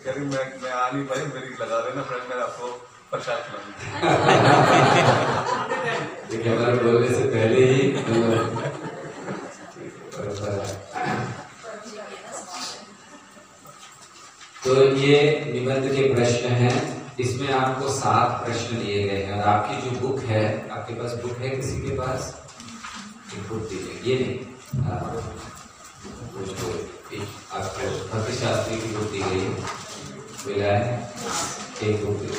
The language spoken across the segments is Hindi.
कह रही मैं आ नहीं पाई, मेरी लगा देना फ्रेंड, मैं आपको प्रसाद खिलाऊंगी। कैमरा बोलने से पहले ही तो ये निबंध के प्रश्न हैं। इसमें आपको 7 प्रश्न दिए गए हैं और आपकी जो बुक है, आपके पास बुक है, किसी के पास एक बुक दी गई, ये नहीं आपको भक्ति शास्त्री की बुक दी गई है, मिला है एक बुक दी।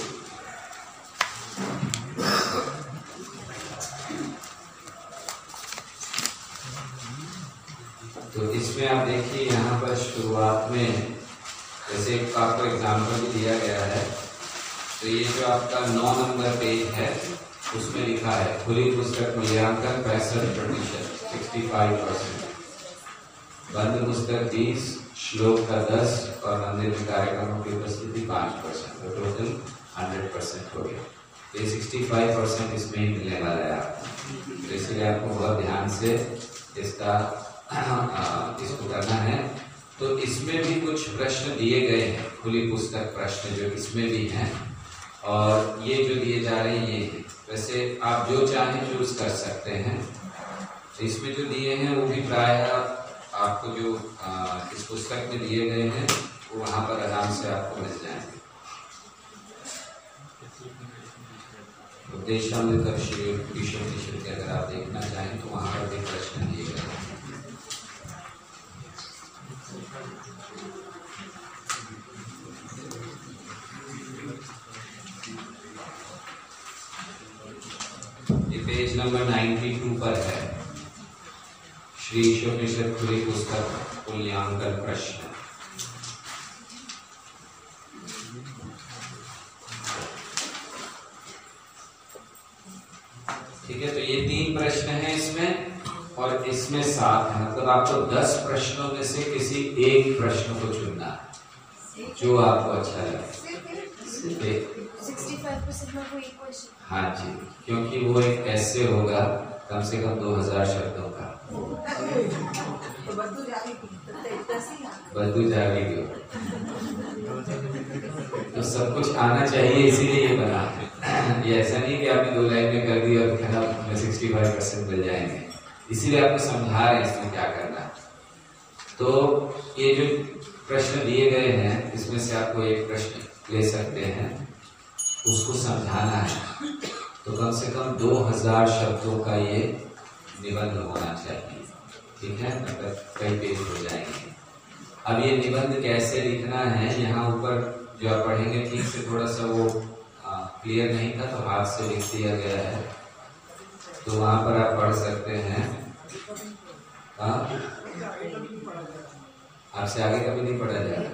तो इसमें आप देखिए यहाँ पर शुरुआत में जैसे आपको एग्जाम्पल भी दिया गया है, तो ये जो आपका 9 नंबर पेज है उसमें लिखा है खुली पुस्तक मूल्यांकन 65%, 65%, बंद पुस्तक 20, श्लोक का 10 और मंदिर में कार्यक्रमों की उपस्थिति 5%, तो टोटल 100% हो गया। ये 65% इसमें ही मिलने वाला है आपको, तो इसलिए आपको बहुत ध्यान से इसको करना है। तो इसमें भी कुछ प्रश्न दिए गए हैं, खुली पुस्तक प्रश्न जो इसमें भी हैं, और ये जो दिए जा रहे हैं ये हैं। वैसे आप जो चाहें चूज कर सकते हैं। तो इसमें जो दिए हैं वो भी प्रायः आपको जो इस पुस्तक में दिए गए हैं वो वहाँ पर आराम से आपको मिल जाएंगे। उपदेशामृत श्री ईश्वर के अगर आप देखना चाहें तो वहाँ पर भी प्रश्न दिए गए हैं। ये पेज नंबर 92 पर है, श्री ईश्वर खुली पुस्तक मूल्यांकन प्रश्न। ठीक है, तो ये 3 प्रश्न हैं इसमें और इसमें 7 है, मतलब आपको 10 प्रश्नों में से किसी एक प्रश्न को चुनना है जो आपको अच्छा लगे। 65% में कोई क्वेश्चन? हाँ जी, क्योंकि वो एक ऐसे होगा कम से कम 2000 शब्दों का। बद्दू जागेगी, तो सब कुछ आना चाहिए, इसीलिए ये बना। ये ऐसा नहीं कि आपने 2 लाइन में कर दी और कहना 65% मिल जाएंगे, इसीलिए आपको समझा रहे हैं इसमें क्या करना है। तो ये जो प्रश्न दिए गए हैं इसमें से आपको एक प्रश्न ले सकते हैं, उसको समझाना है, तो कम से कम 2000 शब्दों का ये निबंध होना चाहिए। ठीक है, मतलब कई पेज हो जाएंगे। अब ये निबंध कैसे लिखना है, यहाँ ऊपर जो आप पढ़ेंगे ठीक से थोड़ा सा वो क्लियर नहीं था, तो हाथ से लिख दिया गया है, तो वहां पर आप पढ़ सकते हैं। आपसे आगे कभी नहीं पढ़ा जाएगा।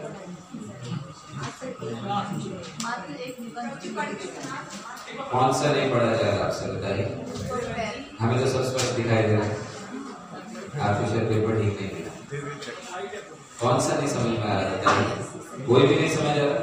कौन सा नहीं पढ़ा जाएगा आपसे बताइए, हमें तो सब स्पष्ट दिखाई दे रहा है, आपको शायद पेपर ठीक नहीं मिला। कौन सा नहीं समझ में आ रहा बताइए, कोई भी नहीं समझ आ रहा?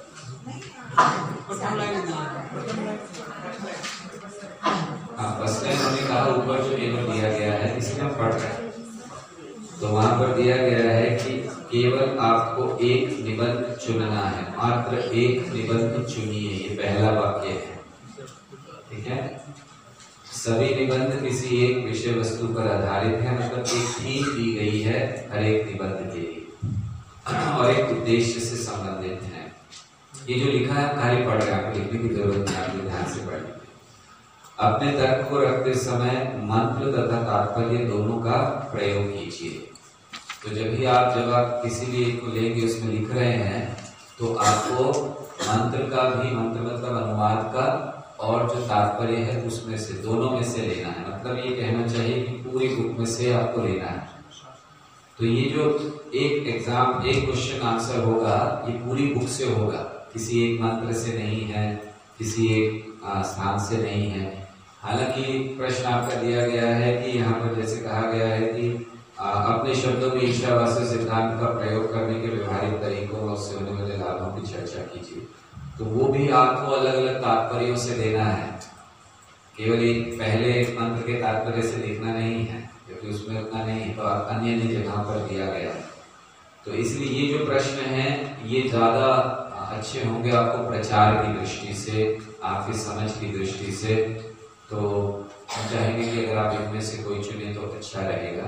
हाँ, बस उन्होंने कहा ऊपर जो टेबल दिया गया है इसमें हम पढ़ रहे हैं, तो वहां पर दिया गया है कि केवल आपको एक निबंध चुनना है, मात्र एक निबंध चुनिए, ये पहला वाक्य है। ठीक है, सभी निबंध किसी एक विषय वस्तु पर आधारित है, मतलब एक थीम दी गई है हर एक निबंध के लिए और एक उद्देश्य से संबंधित है। ये जो लिखा है खाली पढ़ रहे हैं, आपको लिखने की जरूरत नहीं, आप ध्यान से पढ़ लीजिए। अपने तर्क को रखते समय मंत्र तथा तात्पर्य दोनों का प्रयोग कीजिए। तो जब आप किसी भी एक को लेके उसमें लिख रहे हैं तो आपको मंत्र का भी, मंत्र मतलब अनुवाद का, और जो तात्पर्य है उसमें से, दोनों में से लेना है। मतलब ये कहना चाहिए कि पूरी बुक में से आपको लेना है। तो ये जो एक क्वेश्चन आंसर होगा ये पूरी बुक से होगा, किसी एक मंत्र से नहीं है, किसी एक स्थान से नहीं है। हालांकि प्रश्न आपका दिया गया है कि यहाँ पर जैसे कहा गया है कि अपने शब्दों में ईशावास्य सिद्धांत का प्रयोग करने के व्यवहारिक तरीकों और उससे होने वाले लाभों की चर्चा कीजिए, तो वो भी आपको अलग अलग तात्पर्यों से देना है, केवल एक पहले मंत्र के तात्पर्य से लिखना नहीं है, क्योंकि उसमें उतना नहीं है, तो आप अन्य जगह पर दिया गया है। तो इसलिए ये जो प्रश्न हैं ये ज्यादा अच्छे होंगे आपको प्रचार की दृष्टि से, आपकी समझ की दृष्टि से। तो हम चाहेंगे कि अगर आप इनमें से कोई चुने तो अच्छा रहेगा।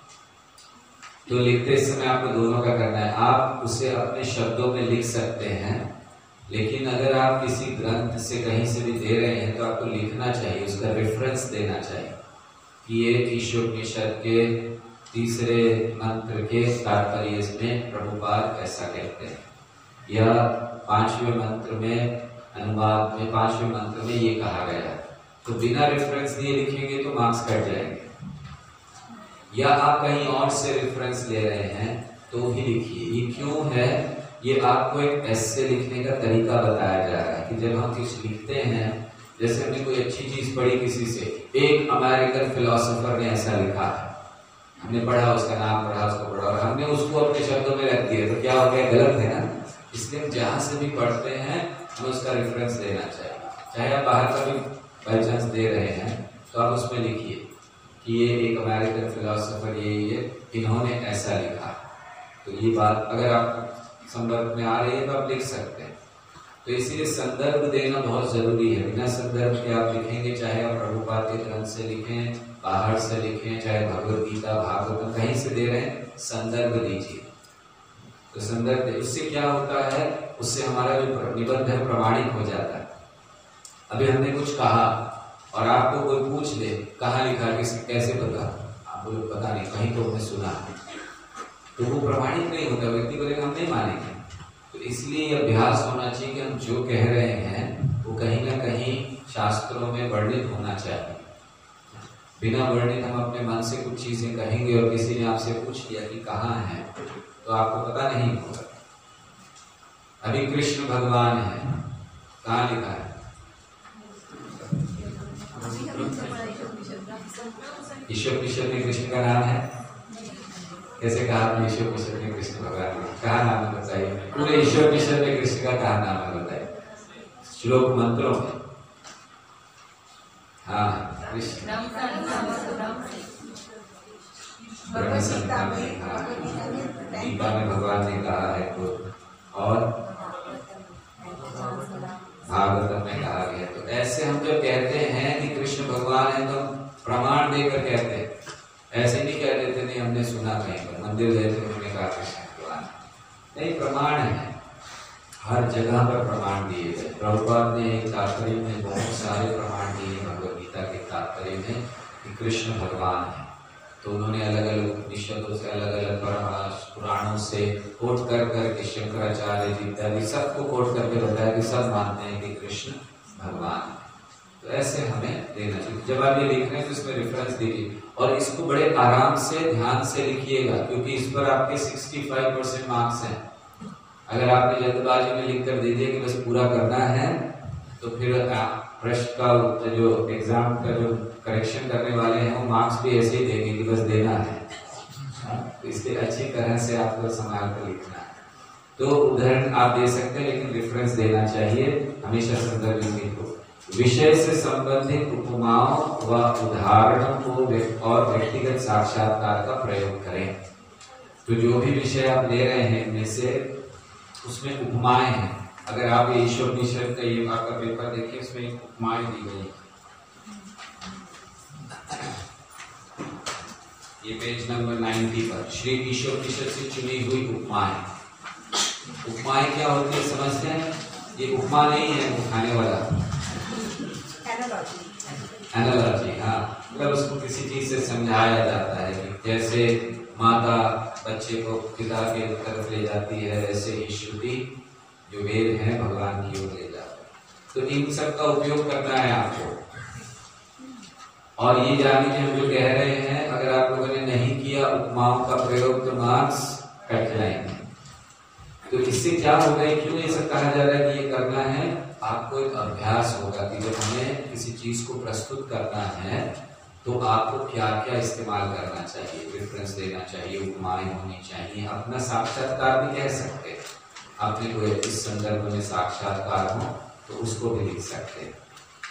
तो लिखते समय आपको दोनों का करना है। आप उसे अपने शब्दों में लिख सकते हैं, लेकिन अगर आप किसी ग्रंथ से कहीं से भी दे रहे हैं तो आपको लिखना चाहिए, उसका रेफरेंस देना चाहिए कि ये ईशोपनिषद के तीसरे मंत्र के तात्पर्य में प्रभुपाद ऐसा कहते हैं, या 5वें मंत्र में अनुवाद में 5वें मंत्र में ये कहा गया है। तो बिना रेफरेंस दिए लिखेंगे तो मार्क्स कट जाएंगे। या आप कहीं और से रेफरेंस ले रहे हैं तो ही लिखिए। ये क्यों है, ये आपको एक एस्से लिखने का तरीका बताया जा रहा है कि जब हम कुछ लिखते हैं, जैसे हमने कोई अच्छी चीज पढ़ी किसी से, एक अमेरिकन फिलोसोफर ने ऐसा लिखा है, हमने पढ़ा, उसका नाम पढ़ा, उसको पढ़ा और हमने उसको अपने शब्दों में रख दिया, तो क्या हो गया, गलत है ना। इसलिए हम जहां से भी पढ़ते हैं हमें उसका रेफरेंस देना चाहिए। चाहे आप बाहर का भी बाई चांस दे रहे हैं तो आप उसमें लिखिए कि ये एक अमेरिकन फिलोसोफर ये इन्होंने ऐसा लिखा। तो ये बात अगर आप संदर्भ में आ रही है तो आप लिख सकते हैं। तो इसीलिए संदर्भ देना बहुत जरूरी है। बिना संदर्भ के आप लिखेंगे, चाहे आप प्रभुपाद के ग्रंथ से लिखें, बाहर से लिखें, चाहे भगवद गीता भागवत कहीं से दे रहे हैं, संदर्भ दीजिए। तो संदर्भ उससे क्या होता है, उससे हमारा जो निबंध है प्रमाणिक हो जाता है। अभी हमने कुछ कहा और आपको कोई पूछ ले कहाँ लिखा, कैसे पता, आप बोले पता नहीं, कहीं तो हमने सुना, तो वो प्रमाणिक नहीं होता। व्यक्ति बोलेगा हम नहीं मानेंगे। तो इसलिए अभ्यास होना चाहिए कि हम जो कह रहे हैं वो कहीं ना कहीं शास्त्रों में वर्णित होना चाहिए। बिना वर्णित हम अपने मन से कुछ चीजें कहेंगे और किसी ने आपसे पूछ लिया कि कहाँ है, तो आपको पता नहीं होगा। अभी कृष्ण भगवान है, कहाँ लिखा है, ईशोपनिषद में कृष्ण का नाम है। कैसे कहा ईशोपनिषद में कृष्ण भगवान, कहा नाम है बताइए। पूरे ईशोपनिषद में कृष्ण का कहा नाम है बताइए, श्लोक मंत्रों में। हाँ कृष्ण ब्रह्म संहिता में, हाँ गीता में भगवान ने कहा है खुद, और भागवत में कहा गया। तो ऐसे हम जब कहते हैं कि कृष्ण भगवान है तो प्रमाण देकर कहते हैं, ऐसे नहीं कह देते नहीं हमने सुना कहीं पर, मंदिर गए थे उन्होंने कहा कृष्ण भगवान, नहीं, प्रमाण है। हर जगह पर प्रमाण दिए गए। प्रभुपाद ने एक तात्पर्य में बहुत सारे प्रमाण दिए भगवद गीता के तात्पर्य में कि कृष्ण भगवान है। तो उन्होंने अलग अलग उपनिषदों से, अलग अलग पुराणों से कोट कर करके, शंकराचार्य जी इत्यादि सबको कोट करके बताया कि सब मानते हैं कि कृष्ण भगवान है। तो ऐसे हमें देना चाहिए। जब आप ये लिख रहे हैं तो इसमें रेफरेंस दीजिए और इसको बड़े आराम से ध्यान से लिखिएगा, क्योंकि इस पर आपके 65% मार्क्स हैं। अगर आपने जल्दबाजी में लिख कर दे दिया कि बस पूरा करना है, तो फिर प्रश्न का जो एग्जाम का जो करेक्शन करने वाले हैं वो मार्क्स भी ऐसे ही देंगे कि बस देना है। तो इसलिए अच्छी तरह से आपको संभाल कर लिखना है। तो उदाहरण आप दे सकते हैं, लेकिन रेफरेंस देना चाहिए हमेशा संदर्भ लिखो। विषय से संबंधित उपमाओं व उदाहरणों को और व्यक्तिगत साक्षात्कार का प्रयोग करें। तो जो भी विषय आप ले रहे हैं इनमें से उसमें उपमाएं हैं। अगर आप ये ईशोपनिषद का ये आपका पेपर देखिए, उसमें एक उपमाएं दी गई। ये पेज नंबर 90 पर श्री ईशोपनिषद से चुनी हुई उपमाएं। उपमाएं क्या होती है समझते हैं? ये उपमा नहीं है वो खाने वाला, एनालॉजी। हाँ, मतलब उसको किसी चीज से समझाया जाता है कि जैसे माता बच्चे को पिता के तरफ ले जाती है, ऐसे ही श्रुति जो वेद है भगवान की ओर ले जाता है। तो इन सब का उपयोग करना है आपको। और ये जानिए हम जो कह रहे हैं, अगर आप लोगों ने नहीं किया उपमाओं का प्रयोग तो मार्क्स कट जाएंगे। तो इससे क्या होगा, क्यों ये सब कहा जा रहा है कि ये करना है? आपको एक अभ्यास होगा कि जब हमें किसी चीज को प्रस्तुत करना है तो आपको क्या क्या इस्तेमाल करना चाहिए, रेफरेंस देना चाहिए, उपमाएं होनी चाहिए। अपना साक्षात्कार भी कह सकते हैं, आपने कोई इस संदर्भ में साक्षात्कार हो तो उसको भी लिख सकते हैं।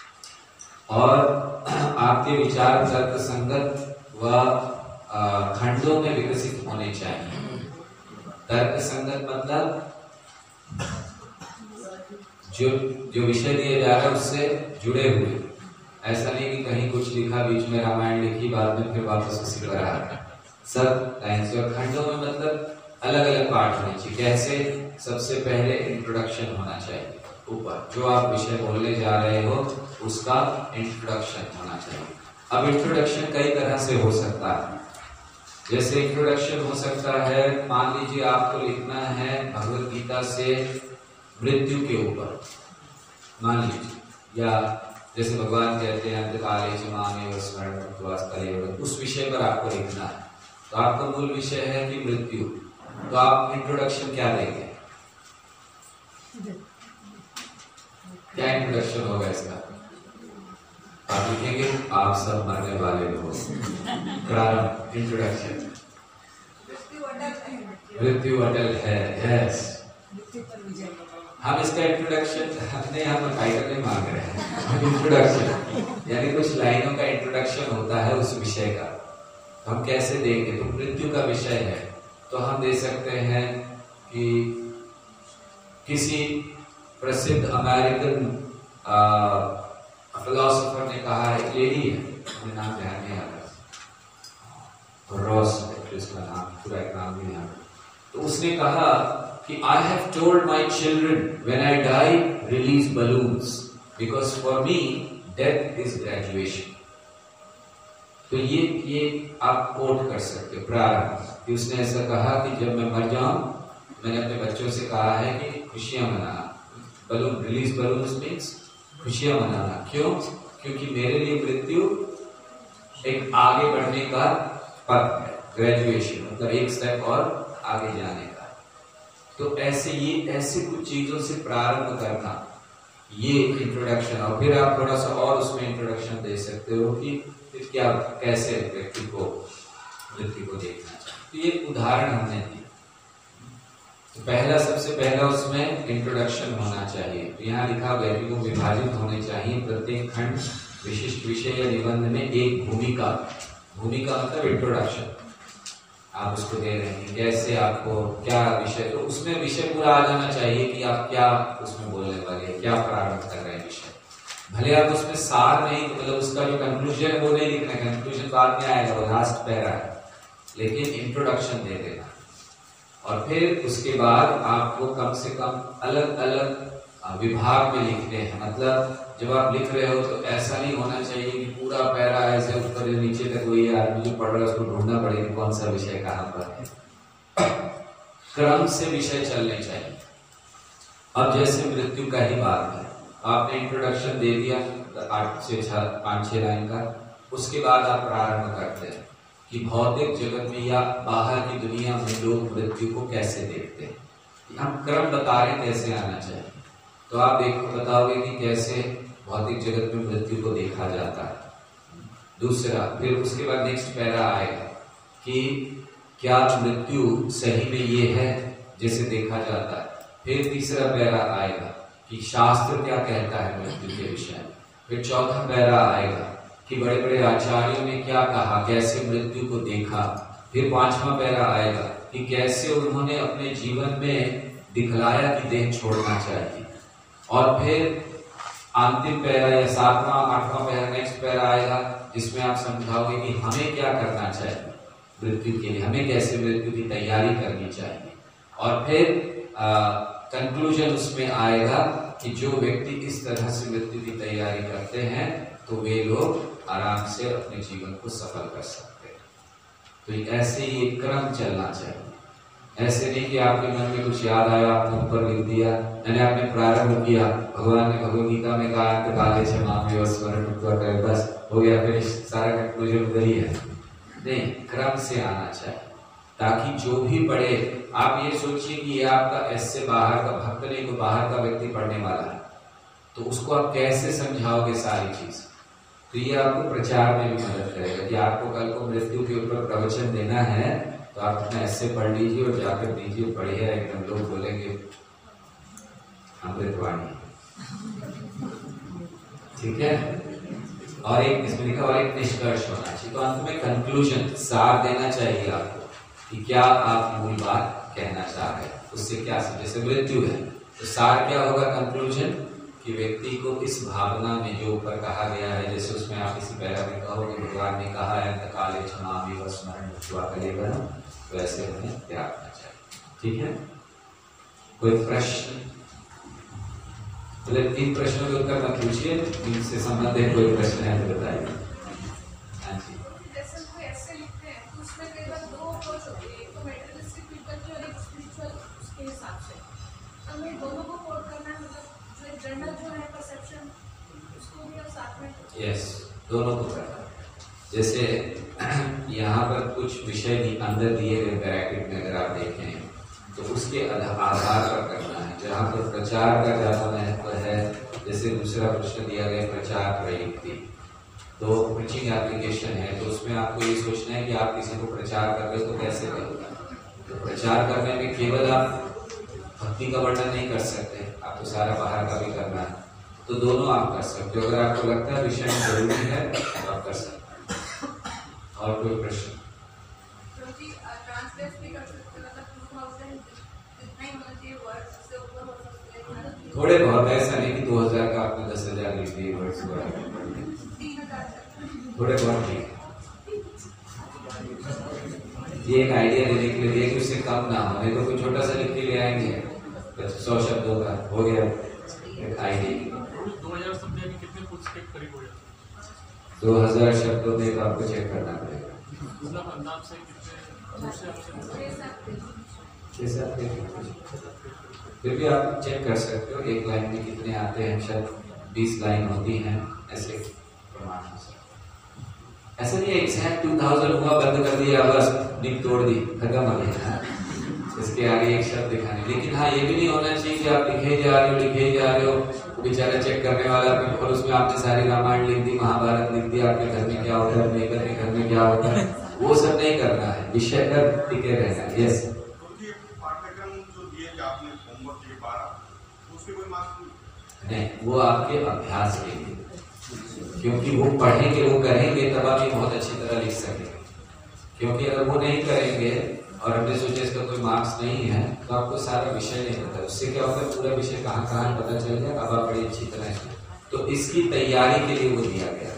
और आपके विचार तर्क संगत व खंडों में विकसित होने चाहिए। तर्क संगत मतलब जो विषय दिया जा रहा है उससे जुड़े हुए। ऐसा नहीं कि कहीं कुछ लिखा, बीच में रामायण लिखी, बाद में फिर वापस उसी पर आ रहा। सब लाइन से। और खंडों में मतलब अलग अलग पार्ट होने चाहिए। कैसे? सबसे पहले इंट्रोडक्शन होना चाहिए। ऊपर जो आप विषय बोलने जा रहे हो उसका इंट्रोडक्शन होना चाहिए। अब इंट्रोडक्शन कई तरह से हो सकता है। जैसे इंट्रोडक्शन हो सकता है, मान लीजिए आपको लिखना है भगवत गीता से मृत्यु के ऊपर, मान लीजिए, या जैसे भगवान कहते हैं अंतकाले च मामेव स्मरणं, उस विषय पर आपको लिखना है। तो आपका मूल विषय है कि मृत्यु, तो आप इंट्रोडक्शन क्या देंगे? क्या इंट्रोडक्शन होगा इसका? आप लिखेंगे आप सब मरने वाले लोग। प्रारंभ, इंट्रोडक्शन, मृत्यु अटल है। यस, हम इसका इंट्रोडक्शन अपने यहाँ पर टाइटल नहीं मांग रहे हैं। इंट्रोडक्शन यानी कुछ लाइनों का इंट्रोडक्शन होता है उस विषय का। हम कैसे देंगे? तो मृत्यु का विषय है तो हम दे सकते हैं कि किसी प्रसिद्ध अमेरिकन फिलोसोफर ने कहा है, लेडी है, मुझे नाम ध्यान नहीं आ रहा, रॉस उसका नाम, पूरा एक नाम भी ध्यान। तो उसने कहा कि I have told my children when I die release balloons because for me death is graduation. तो ये आप कोट कर सकते हो प्रारंभ कि उसने ऐसा कहा कि जब मैं मर जाऊं, मैंने अपने बच्चों से कहा है कि खुशियां मनाना। बलून, रिलीज बलून्स मीन्स खुशियां मनाना। क्यों? क्योंकि मेरे लिए मृत्यु एक आगे बढ़ने का पथ है, ग्रेजुएशन मतलब एक स्टेप और आगे जाने का। तो ऐसे कुछ चीजों से प्रारंभ करना, ये इंट्रोडक्शन। और फिर आप थोड़ा सा और उसमें इंट्रोडक्शन दे सकते हो कि क्या, कैसे व्यक्ति को मृत्यु को देखना चाहिए। तो ये उदाहरण हमने दिए। तो पहला, सबसे पहला उसमें इंट्रोडक्शन होना चाहिए। तो यहाँ लिखा गया कि वो विभाजित होने चाहिए प्रत्येक खंड विशिष्ट विषय या निबंध में एक भूमिका। भूमिका मतलब इंट्रोडक्शन आप उसको दे रहे हैं, कैसे आपको क्या विषय, तो उसमें विषय पूरा आ जाना चाहिए कि आप क्या उसमें बोलने वाले हैं, क्या प्रारंभ कर रहे हैं विषय। भले आप उसमें सार नहीं, मतलब उसका जो कंक्लूजन है वो नहीं लिखना है, कंक्लूजन बाद में आएगा, वो लास्ट पैरा है, लेकिन इंट्रोडक्शन दे देना। और फिर उसके बाद आपको कम से कम अलग अलग विभाग में लिखने हैं। मतलब जब आप लिख रहे हो तो ऐसा नहीं होना चाहिए कि पूरा पैरा ऐसे ऊपर से नीचे तक वही आदमी जो पढ़ रहा है उसको ढूंढना पड़ेगा कौन सा विषय कहाँ पर है। क्रम से विषय चलने चाहिए। अब जैसे मृत्यु का ही बात है, आपने इंट्रोडक्शन दे दिया 8 से 5-6 लाइन का, उसके बाद आप प्रारंभ करते हैं कि भौतिक जगत में या बाहर की दुनिया में लोग मृत्यु को कैसे देखते हैं। हम क्रम बता रहे कैसे आना चाहिए। तो आप बताओगे कि कैसे भौतिक जगत में मृत्यु को देखा जाता है। दूसरा, फिर उसके बाद नेक्स्ट पैरा आएगा कि क्या मृत्यु सही में ये है जैसे देखा जाता है। फिर तीसरा पैरा आएगा कि शास्त्र क्या कहता है मृत्यु के विषय में। फिर चौथा पैरा आएगा कि बड़े बड़े आचार्यों ने क्या कहा, कैसे मृत्यु को देखा। फिर 5वां पैरा आएगा कि कैसे उन्होंने अपने जीवन में दिखलाया कि देह छोड़ना चाहिए। और फिर अंतिम पैरा या 7वां 8वां पैरा, नेक्स्ट पैरा आएगा जिसमें आप समझाओगे कि हमें क्या करना चाहिए मृत्यु के लिए, हमें कैसे मृत्यु की तैयारी करनी चाहिए। और फिर कंक्लूजन उसमें आएगा कि जो व्यक्ति इस तरह से मृत्यु की तैयारी करते हैं तो वे लोग आराम से अपने जीवन को सफल कर सकते हैं। तो ऐसे ही एक क्रम चलना चाहिए। ऐसे नहीं कि आपके मन में कुछ याद आया आपने ऊपर लिख दिया, यानी आपने प्रारंभ किया, भगवान ने भगवद गीता में कहा अंतकाले च मामेव स्मरणं कृत्वा, बस हो गया, फिर सारा कंक्लूजन उधर ही है। नहीं, क्रम से आना चाहिए ताकि जो भी पढ़े, आप ये सोचिए कि ये आपका ऐसे बाहर का भक्त नहीं, तो बाहर का व्यक्ति पढ़ने वाला है, तो उसको आप कैसे समझाओगे सारी चीज। तो ये आपको प्रचार में भी मदद करेगा कि आपको कल को मृत्यु के ऊपर प्रवचन देना है तो आप अपना ऐसे पढ़ लीजिए और जाकर दीजिए, बढ़िया एकदम, लोग बोलेंगे अमृतवाणी, ठीक है। और एक इसमें लिखा, और एक निष्कर्ष होना चाहिए। तो अंत में कंक्लूजन, सार देना चाहिए आपको कि क्या आप मूल बात कहना चाह रहे हैं, उससे क्या जैसे मृत्यु है तो सार क्या होगा, कंक्लूजन, कि व्यक्ति को इस भावना में जो ऊपर कहा गया है, जैसे उसमें आप इसी पैरा में कहोगे भगवान ने कहा है अंतकाले क्षमामि व स्मरण मृत्युआ कलेवर, वैसे हमें त्यागना चाहिए। ठीक है, कोई प्रश्न? मतलब 3 प्रश्नों के उत्तर मत पूछिए, इनसे संबंधित कोई प्रश्न है तो बताइए। हाँ जी। जैसे कोई ऐसे लिखते हैं तो उसमें कई बार 2 अप्रोच होती है, एक तो मेटेरियलिस्टिक पीपल की और एक स्पिरिचुअल, उसके हिसाब से हमें दोनों को कोट करना है, मतलब जो जनरल जो है परसेप्शन उसको भी और साथ में यस, दोनों को करना। जैसे यहाँ पर कुछ विषय भी अंदर दिए गए ब्रैकेट में अगर आप देखें तो उसके आधार पर करना है। जहाँ पर प्रचार का ज्यादा महत्व है, जैसे दूसरा प्रश्न दिया गया प्रचार प्रयुक्ति, तो प्रीचिंग एप्लीकेशन है, तो उसमें आपको ये सोचना है कि आप किसी को प्रचार कर रहे हो तो कैसे करोगे। तो प्रचार करने में केवल आप भक्ति का वर्णन नहीं कर सकते, आपको सारा बाहर का भी करना है, तो दोनों आप कर सकते हो। अगर आपको लगता है विषय में जरूरी है तो आप कर सकते हैं। और कोई प्रश्न? थोड़े बहुत, ऐसा नहीं कि 2000 का आपने 10,000 लिख दिए वर्ड्स, थोड़े बहुत ठीक है। ये एक आइडिया देने के लिए दिया कि उससे कम ना हो, नहीं तो कोई छोटा सा लिख के ले आएंगे 100 शब्दों का हो गया एक आइडिया। 2000 शब्द में कितने फुट के करीब हो जाते? 2000 शब्दों में तो आपको चेक करना पड़ेगा, मतलब अंदाज से फिर भी आप चेक कर सकते हो एक लाइन में कितने आते हैं, शायद 20 लाइन होती हैं, ऐसे प्रमाण हो सकता। ऐसा नहीं है एग्जैक्ट 2000 हुआ बंद कर दिया बस निक तोड़ दी खत्म हो गया, इसके आगे एक शब्द दिखाने। लेकिन हाँ ये भी नहीं होना चाहिए कि आप लिखे जा रहे हो बेचारा चेक करने वाला, और उसमें आपने सारी रामायण लिख दी, महाभारत लिख दी, आपके घर में क्या होता है, मेघर के घर में क्या होता है, वो सब नहीं करना है, विषय पर टिके रहना है। यस, नहीं, वो आपके अभ्यास के लिए, क्योंकि वो पढ़ेंगे, वो करेंगे तब आप ये बहुत अच्छी तरह लिख सकेंगे। क्योंकि अगर वो नहीं करेंगे और हमने सोचा इसका कोई मार्क्स नहीं है तो आपको सारा विषय नहीं पता, उससे क्या होता है पूरा विषय कहाँ कहाँ पता चल जाए, अब आप बड़ी अच्छी तरह से। तो इसकी तैयारी के लिए वो दिया गया।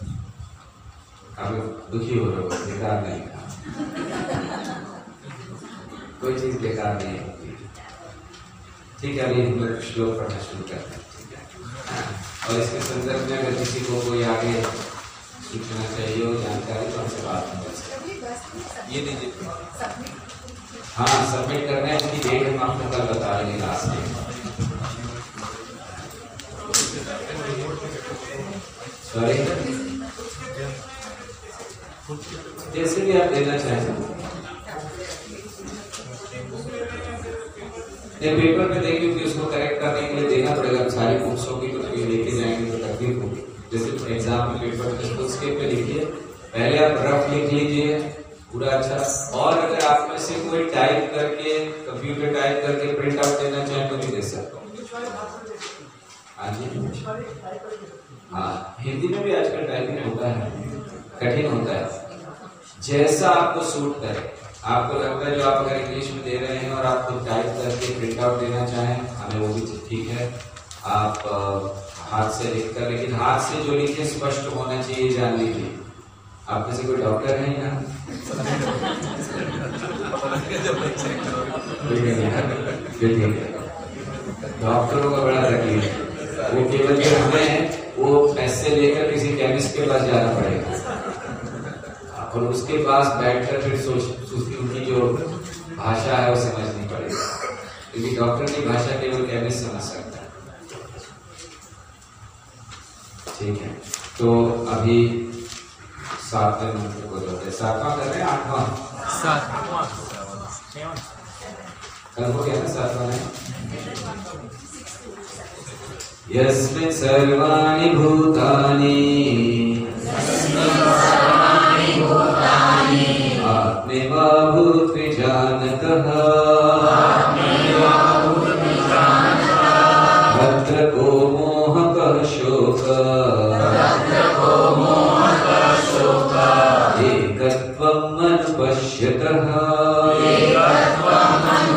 आप दुखी हो रहे हो, बेकार नहीं था, कोई चीज बेकार नहीं होती। ठीक है, अभी हम लोग श्लोक पढ़ना शुरू करते हैं। और इसके संदर्भ में अगर किसी को कोई आगे सूचना चाहिए हो, जानकारी, तो हमसे बात कर सकते हैं। ये लीजिए, हाँ सबमिट करना है, उसकी डेट हम आपको कल बता देंगे लास्ट डेट। सॉरी, जैसे भी आप देना चाहें। पेपर में देंगे कि उसको करेक्ट करने के लिए देना पड़ेगा, सारी बुक्स होगी तो कभी लेके जाएंगे तो तकलीफ होगी। जैसे एग्जाम में पेपर में फुल स्केप पे लिखिए, पहले आप रफ लिख लीजिए पूरा अच्छा, और अगर आप में से कोई टाइप करके कंप्यूटर टाइप करके प्रिंट आउट देना चाहे तो भी दे सकते हो। हाँ जी, हाँ हिंदी में भी आजकल टाइपिंग होता है, कठिन होता है, जैसा आपको सूट करे। आपको लगता है जो आप अगर इंग्लिश में दे रहे हैं और आप खुद टाइप करके प्रिंट आउट देना चाहें, हमें वो भी ठीक है। आप हाथ से लिखकर, लेकिन हाथ से जो लिखे स्पष्ट होना चाहिए, जान लीजिए। आप में से कोई डॉक्टर है यहाँ? डॉक्टरों का बड़ा तकलीफ है, वो केवल जो हमें वो पैसे लेकर किसी केमिस्ट के पास जाना पड़ेगा और उसके पास बैठकर फिर उनकी जो भाषा है वो समझनी पड़ेगी, क्योंकि डॉक्टर की भाषा केवल केमिस्ट समझ सकता है। ठीक है, तो अभी 7वें मंत्र को जोड़ते, 7वां कर रहे हैं, 8वां कल हो गया ना 7वां है। यस्मिन् सर्वाणि भूतानि आत्मैवाभूत् विजानतः तत्र को मोहकः शोकः एकत्वम् अनुपश्यतः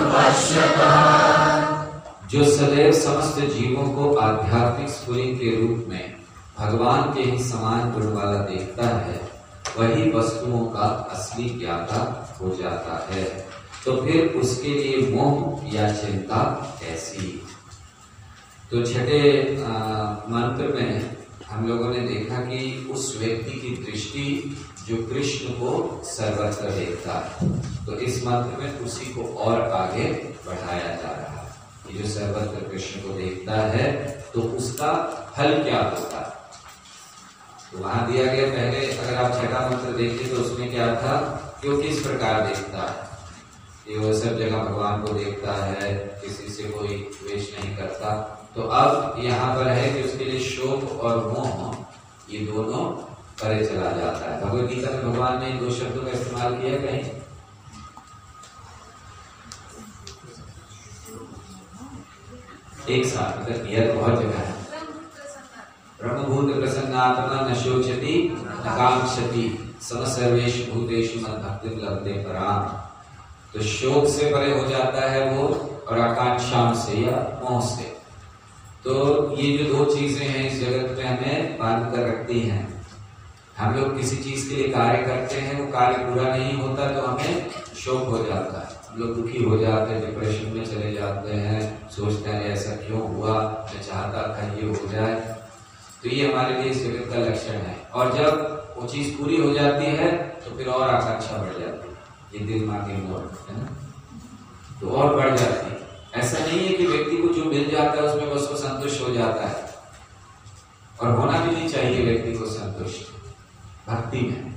समस्त जीवों को आध्यात्मिक स्फुलिंग के रूप में भगवान के ही समान गुण वाला देखता है, वही वस्तुओं का असली ज्ञाता हो जाता है। तो फिर उसके लिए मोह या चिंता कैसी? तो छठे मंत्र में हम लोगों ने देखा कि उस व्यक्ति की दृष्टि जो कृष्ण को सर्वत्र देखता है, तो इस मंत्र में उसी को और आगे बढ़ाया जा रहा है कि जो सर्वत्र कृष्ण को देखता है तो उसका फल क्या होता है। तो वहां दिया गया, पहले अगर आप छठा मंत्र देखते तो उसमें क्या था, क्यों किस प्रकार देखता है कि वो सब जगह भगवान को देखता है, किसी से कोई द्वेष नहीं करता। तो अब यहाँ पर है कि उसके लिए शोक और मोह ये दोनों परे चला जाता है। भगवद गीता में भगवान ने इन दो शब्दों का इस्तेमाल किया कहीं? एक साथ मतलब किया तो बहुत जगह है। ब्रह्मभूत प्रसन्नात्मा न शोचति न कांक्षति सम सर्वेषु भूतेषु मद्भक्तिं लभते पराम। तो शोक से परे हो जाता है वो, और आकांक्षाओं से या मोह से। तो ये जो दो चीजें हैं इस जगत में हमें बांध कर रखती हैं। हम लोग किसी चीज के लिए कार्य करते हैं, वो कार्य पूरा नहीं होता तो हमें शोक हो जाता है, हम लोग दुखी हो जाते हैं, डिप्रेशन में चले जाते हैं, सोचते हैं ऐसा क्यों हुआ, मैं चाहता था ये हो जाए। तो ये हमारे लिए इस जगत का लक्षण है। और जब वो चीज पूरी हो जाती है तो फिर और आकांक्षा बढ़ जाती है, ये दिल मांगे मोर है ना, तो और बढ़ जाती है। ऐसा नहीं है कि व्यक्ति को जो मिल जाता है उसमें बस वो संतुष्ट हो जाता है, और होना भी नहीं चाहिए व्यक्ति को संतुष्ट भक्ति में।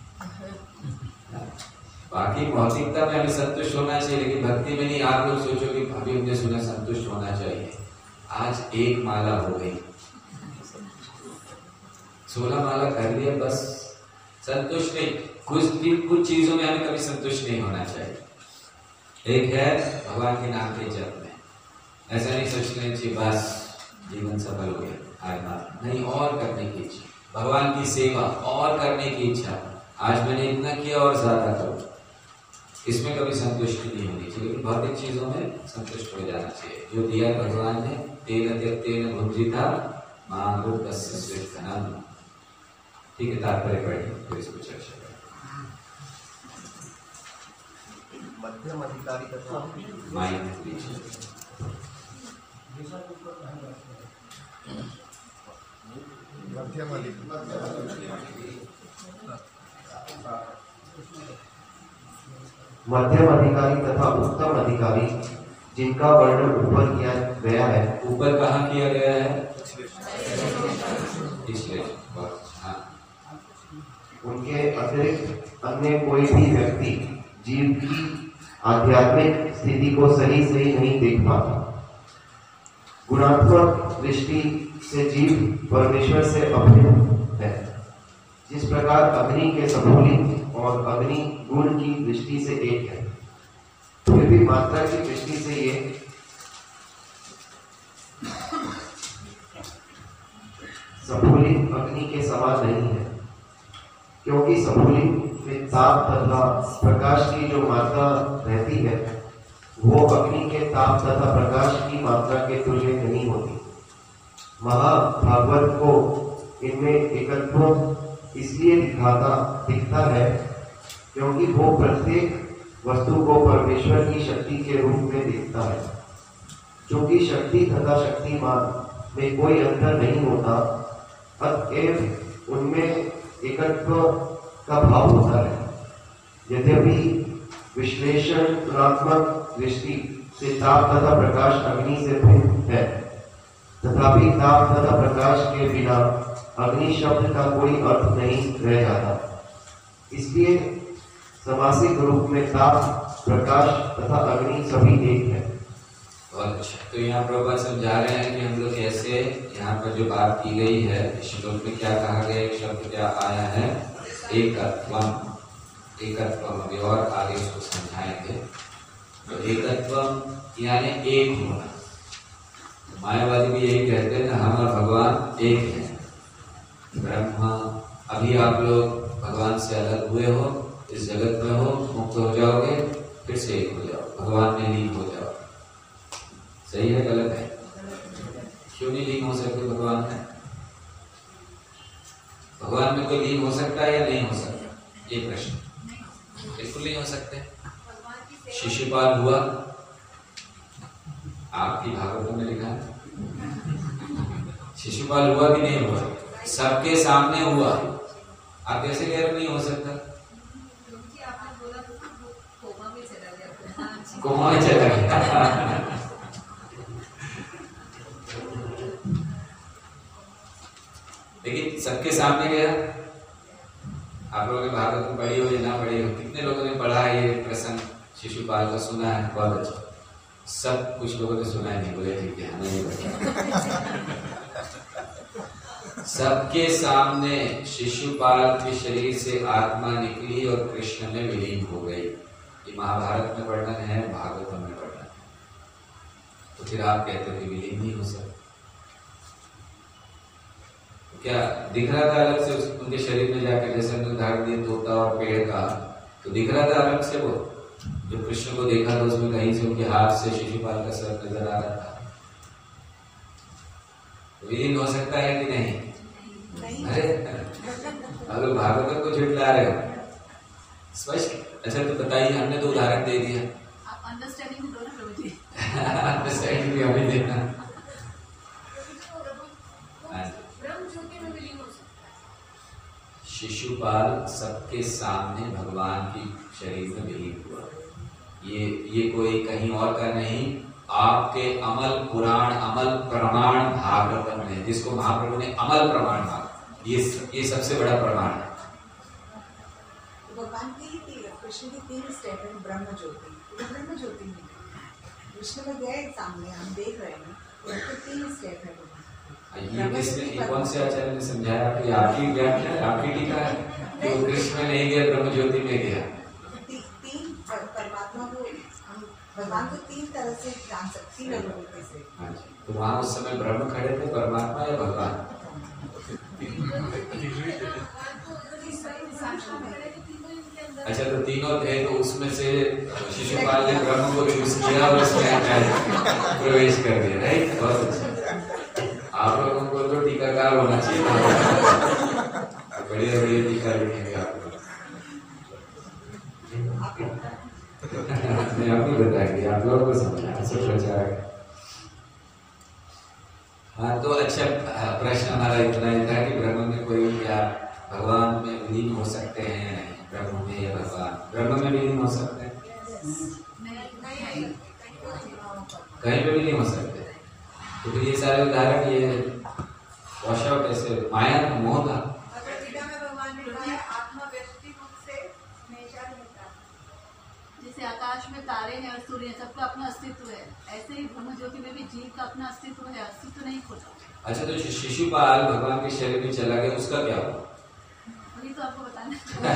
बाकी भौतिकता में हमें संतुष्ट होना चाहिए, लेकिन भक्ति में नहीं। आप लोग सोचो कि अभी हमने सुना संतुष्ट होना चाहिए, आज एक माला हो गई, 16 माला कर लिया, बस संतुष्ट नहीं। कुछ चीजों में हमें कभी संतुष्ट नहीं होना चाहिए। एक है भगवान के नाम के जप में, ऐसा नहीं सोचना चाहिए बस जीवन सफल हो गया आज बात नहीं, और करने की इच्छा, भगवान की सेवा और करने की इच्छा, आज मैंने इतना किया और ज्यादा करूं, इसमें कभी संतुष्टि नहीं होनी चाहिए। लेकिन भौतिक चीजों में संतुष्ट हो जाना चाहिए। जो दिया भगवान ने तेन त्यक्तेन भुंजिता मांगो तस्य स्वेत्तनम। ठीक है, तात्पर्य पढ़िए फिर इसको चर्चा करें। मध्यम अधिकारी तथा माइंड मध्यम अधिकारी तथा उत्तम अधिकारी जिनका वर्णन ऊपर किया गया है। ऊपर कहाँ किया गया है? इसलिए उनके अतिरिक्त अन्य कोई भी व्यक्ति जीव की आध्यात्मिक स्थिति को सही नहीं देख पाता। गुणात्मक दृष्टि से जीव परमेश्वर से अभिन्न है। जिस प्रकार अग्नि के सफूलित और अग्नि गुण की दृष्टि से एक है, फिर भी मात्रा की दृष्टि से ये सफूलित अग्नि के समान नहीं है, क्योंकि सफूलित में ताप तथा प्रकाश की जो मात्रा रहती है वो अग्नि के ताप तथा प्रकाश की मात्रा के तुल्य नहीं होती। महाभागवत को इनमें एकत्व इसलिए दिखता है क्योंकि वो प्रत्येक वस्तु को परमेश्वर की शक्ति के रूप में देखता है। चूंकि शक्ति तथा शक्तिमान में कोई अंतर नहीं होता, अतएव उनमें एकत्व का भाव होता है। यद्यपि विश्लेषणात्मक दृष्टि से ताप तथा प्रकाश अग्नि से भिन्न है, तथापि ताप तथा प्रकाश के बिना अग्नि शब्द का कोई अर्थ नहीं रह जाता। इसलिए समासिक रूप में ताप, प्रकाश तथा अग्नि सभी एक है। बहुत अच्छा। तो यहाँ प्रभुपाद समझा रहे हैं कि हम लोग कैसे, यहाँ पर जो बात की गई है इस श्लोक में क्या कहा गया, एक शब्द क्या आया है, एकत्वम। एकत्वम अभी और आगे इसको समझाएंगे। तो एकत्वम यानी एक होना। मायावादी भी यही कहते हैं ना, हम और भगवान एक हैं। ब्रह्मा, अभी आप लोग भगवान से अलग हुए हो, इस जगत में हो, मुक्त हो जाओगे, फिर से एक हो जाओ, भगवान में लीन हो जाओ। सही है गलत है? क्यों नहीं लीन हो सकते भगवान में? भगवान में कोई लीन हो सकता है या नहीं हो सकता? ये प्रश्न। बिल्कुल नहीं हो सकते। शिशुपाल हुआ, आपकी भागवतों में लिखा है, शिशुपाल हुआ कि नहीं हुआ? सबके सामने हुआ। आप कैसे कह रहे हो नहीं हो सकता? क्योंकि आपने बोला था कि वो कोमा में चला गया। कोमा में चला गया। लेकिन सबके सामने गया। आप लोगों ने भागवत में पढ़ी हो या ना पढ़ी हो, कितने लोगों ने पढ़ा है ये प्रसंग? शिशुपाल का सुना है? बहुत अच्छा। सब कुछ लोगों ने सुना है, नहीं बोले ठीक है, हमें नहीं पता। सबके सामने शिशुपाल के शरीर से आत्मा निकली और कृष्ण में विलीन हो गई। ये महाभारत में वर्णन है, भागवत में वर्णन है। तो फिर आप कहते हो कि विलीन नहीं हो सकता? क्या दिख रहा था अलग से उनके शरीर में जाकर? जैसे हमने उदाहरण दिया तोता और पेड़ का, तो दिख रहा था अलग से वो जो कृष्ण को देखा था, उसमें कहीं से उनके हाथ से शिशुपाल का सर नजर आ रहा था। विलीन हो सकता है कि नहीं? अरे अगर भागवत को झुठला रहे हो स्पष्ट। अच्छा तो बताइए, हमने तो उदाहरण दे दिया, आप अंडरस्टैंडिंग दो ना प्रभु जी। अंडरस्टैंडिंग भी हमें देना। ब्रह्म ज्योति में विलीन हो सकता है। शिशुपाल सबके सामने भगवान की शरीर में विलीन हुआ। ये कोई कहीं और का नहीं, आपके अमल पुराण, अमल प्रमाण भागवतम में, जिसको महाप्रभु ने अमल प्रमाण माना, ये सबसे बड़ा प्रमाण है। भगवान की कृष्ण की 3 स्टेप है। ब्रह्म ज्योति, ब्रह्म ज्योति में कृष्ण में गए सामने, हम देख रहे हैं, उनके 3 स्टेप है। ये कौन से आचार्य ने समझाया? कि आपकी व्याख्या है, आपकी टीका है कि वो कृष्ण में नहीं गया, ब्रह्म ज्योति में गया। 3 परमात्मा को, हम भगवान को 3 तरह से जान सकते हैं, 3 तरीके से। तो वहां उस समय ब्रह्म खड़े थे, परमात्मा या भगवान? अच्छा तो तीनों थे, तो उसमें से शिशुपाल ने ब्रह्म को चूज किया और उसमें प्रवेश कर दिया, राइट? बहुत अच्छा। आप लोगों को तो टीकाकार होना चाहिए, बढ़िया बढ़िया टीका लिखेंगे आप लोग। नहीं, आप ही बताएंगे, आप लोगों को समझना सब अच्छा है। हाँ तो अच्छा, प्रश्न हमारा इतना ही था कि ब्रह्म में कोई क्या भगवान में विलीन हो सकते हैं या नहीं? ब्रह्म में या भगवान ब्रह्म में विलीन हो सकते हैं? कहीं पे भी नहीं हो सकते। तो फिर ये सारे उदाहरण ये वॉश आउट, ऐसे माया का मोह था। जैसे आकाश में तारे हैं और सूर्य, सबका अपना अस्तित्व है, ऐसे ही ब्रह्म ज्योति में भी जीव का अपना अस्तित्व है, अस्तित्व नहीं खोता। अच्छा तो शिशुपाल भगवान के शरीर में चला गया, उसका क्या हुआ? वही तो आपको बताना।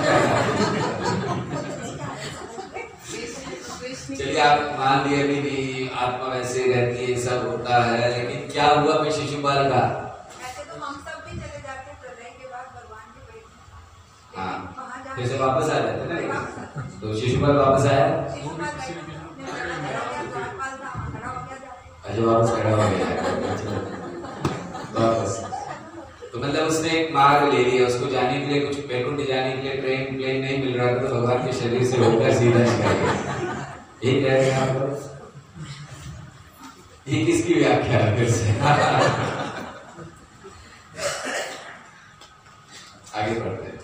चलिए आप मान लिया भी आत्मा वैसे रहती है, सब होता है, लेकिन क्या हुआ फिर शिशुपाल का? ऐसे तो हम सब भी चले जाते प्रलय के बाद भगवान के पेट में। हाँ, जैसे वापस आ जाते ना। तो शिशुपाल वापस आया? अच्छा वापस खड़ा हो गया वापस। तो मतलब उसने एक मार्ग ले लिया, उसको जाने के लिए, कुछ बैकुंठ जाने के लिए ट्रेन प्लेन नहीं मिल रहा था, तो भगवान के शरीर से होकर सीधा निकल गया। ये कह रहे हैं आप लोग? ये किसकी व्याख्या है फिर से? आगे बढ़ते हैं।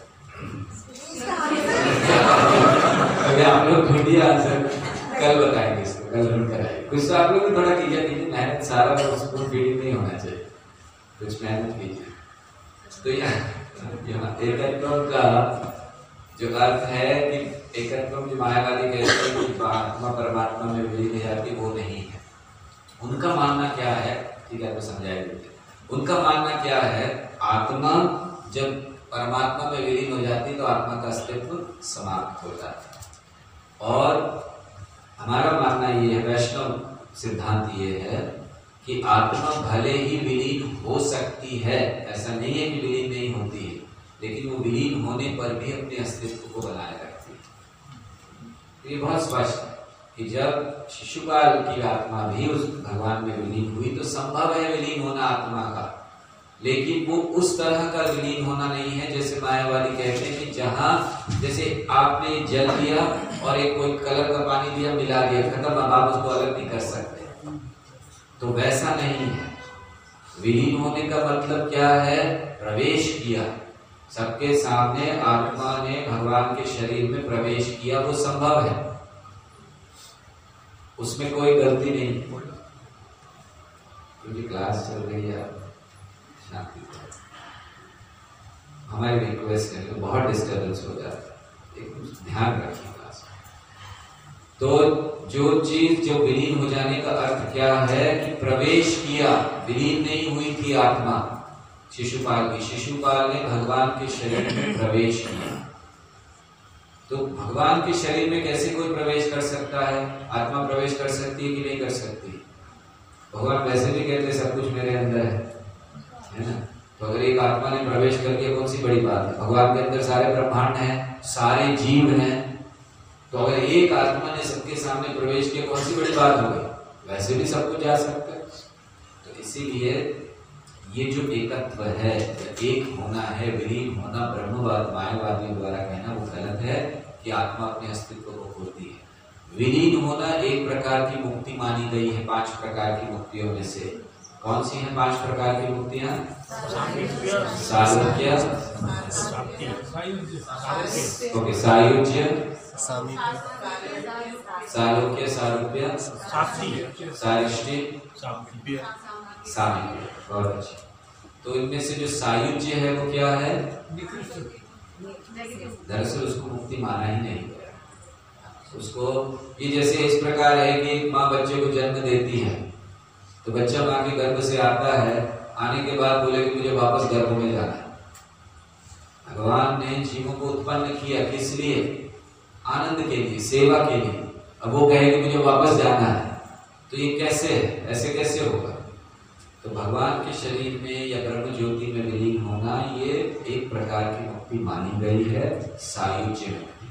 अभी आप लोग ढूंढिए आंसर, कल बताएंगे इसको, कल ढूंढ कर आएंगे। कुछ तो आप लोग भी थोड़ा कीजिए, मेहनत सारा स्पून फीडिंग नहीं होना चाहिए, कुछ मेहनत कीजिए। तो यहाँ एकत्व का जो अर्थ है कि एकत्व जो मायावादी कहते हैं कि आत्मा परमात्मा में विलीन हो जाती, वो नहीं है। उनका मानना क्या है, ठीक है, तो समझाया देते। उनका मानना क्या है, आत्मा जब परमात्मा में विलीन हो जाती है तो आत्मा का अस्तित्व समाप्त हो जाता है। और हमारा मानना ये है, वैष्णव सिद्धांत ये है कि आत्मा भले ही विलीन हो सकती है, ऐसा नहीं है कि विलीन नहीं होती है, लेकिन वो विलीन होने पर भी अपने अस्तित्व को बनाए रखती है। तो ये बहुत स्पष्ट है कि जब शिशुपाल की आत्मा भी उस भगवान में विलीन हुई तो संभव है विलीन होना आत्मा का, लेकिन वो उस तरह का विलीन होना नहीं है जैसे मायावादी कहते हैं कि जहां जैसे आपने जल दिया और एक कोई कलर का पानी दिया, मिला दिया, खत्म, अब आप उसको अलग नहीं कर सकते, तो वैसा नहीं है। विलीन होने का मतलब क्या है? प्रवेश किया, सबके सामने आत्मा ने भगवान के शरीर में प्रवेश किया, वो संभव है, उसमें कोई गलती नहीं। क्योंकि क्लास चल रही है, शांति हमारी रिक्वेस्ट है, तो बहुत डिस्टर्बेंस हो जाता है, एक ध्यान रखिए क्लास। तो जो चीज जो विलीन हो जाने का अर्थ क्या है कि प्रवेश किया, विलीन नहीं हुई थी आत्मा शिशुपाल की, शिशुपाल ने भगवान के शरीर में प्रवेश किया। तो भगवान के शरीर में कैसे कोई प्रवेश कर सकता है? आत्मा प्रवेश कर सकती है कि नहीं कर सकती? भगवान वैसे भी कहते सब कुछ मेरे अंदर है ना। तो अगर एक आत्मा ने प्रवेश कर दिया, कौन सी बड़ी बात है? भगवान के अंदर सारे ब्रह्मांड हैं, सारे जीव हैं, तो अगर एक आत्मा ने सबके सामने प्रवेश किया, कौन सी बड़ी बात हो गई? वैसे भी सब कुछ जा सकता है। तो इसीलिए ये जो एकत्व है, एक होना है, विलीन होना, ब्रह्मवाद मायावादियों द्वारा कहना वो गलत है कि आत्मा अपने अस्तित्व को खोती है। विलीन होना एक प्रकार की मुक्ति मानी गई है 5 प्रकार की मुक्तियों में से। कौन सी हैं 5 प्रकार की मुक्तियां? सालोक्य, ओके, सायुज्य, सालोक्य, सारूप्य, सारिष्टि, सामीप्य। बहुत अच्छी। तो इनमें से जो सायुज्य है वो क्या है? दरअसल उसको मुक्ति माना ही नहीं गया। उसको ये जैसे इस प्रकार है कि एक माँ बच्चे को जन्म देती है, तो बच्चा माँ के गर्भ से आता है, आने के बाद बोले कि मुझे वापस गर्भ में जाना है। भगवान ने जीवों को उत्पन्न किया किस लिए? आनंद के लिए, सेवा के लिए। अब वो कहे कि मुझे वापस जाना है, तो ये कैसे है? ऐसे कैसे होगा? तो भगवान के शरीर में या ब्रह्म ज्योति में विलीन होना ये एक प्रकार की मुक्ति मानी गई है, सायुज्य मुक्ति।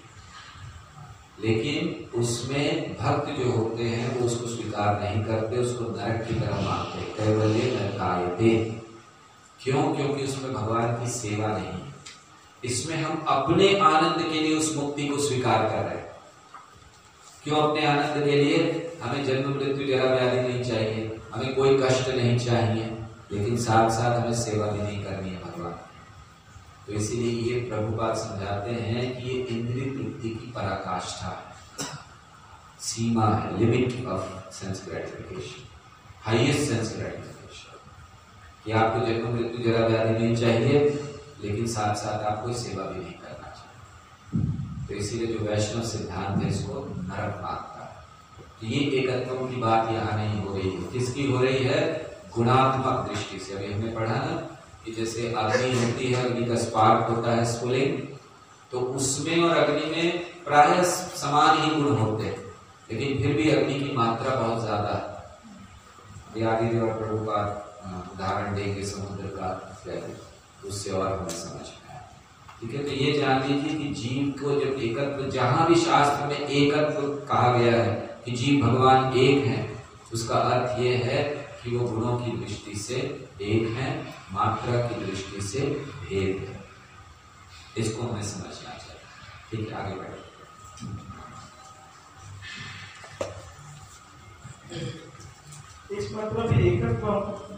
लेकिन उसमें भक्त जो होते हैं वो उसको स्वीकार नहीं करते, उसको नरक की तरह मानते, कैवल्य नरकायते। क्यों? क्योंकि उसमें भगवान की सेवा नहीं है। इसमें हम अपने आनंद के लिए उस मुक्ति को स्वीकार कर रहे हैं। क्यों अपने आनंद के लिए? हमें जन्म मृत्यु जरा व्याधि नहीं चाहिए, हमें कोई कष्ट नहीं चाहिए, लेकिन साथ साथ हमें सेवा भी नहीं करनी है भगवान। तो इसीलिए ये प्रभुपाद समझाते हैं कि ये इंद्रिय तृप्ति की पराकाष्ठा है, सीमा है, limit of sense gratification, highest sense gratification. कि आपको जन्म मृत्यु जरा व्याधि नहीं चाहिए, लेकिन साथ साथ आप कोई सेवा भी नहीं करना चाहिए। तो इसीलिए जो वैष्णव सिद्धांत है इसको नरक मानता है। तो ये एकत्व की बात यहाँ नहीं हो रही है। किसकी हो रही है? गुणात्मक दृष्टि से। अभी हमने पढ़ा ना कि जैसे अग्नि होती है, अग्नि का स्पार्क होता है स्फुलिंग, तो उसमें और अग्नि में प्राय समान ही गुण होते हैं, लेकिन फिर भी अग्नि की मात्रा बहुत ज्यादा है। आगे जो प्रभुपाद उदाहरण देंगे समुद्र का, उससे और हमें समझ में आए। ठीक है, तो ये जान लीजिए कि जीव को जब एकत्व, जहां भी शास्त्र में एकत्व कहा गया है कि जीव भगवान एक है, उसका अर्थ ये है कि वो गुणों की दृष्टि से एक है, मात्रा की दृष्टि से भेद है। इसको हमें समझना चाहिए। ठीक है, आगे बढ़े। इस मतलब में एकत्व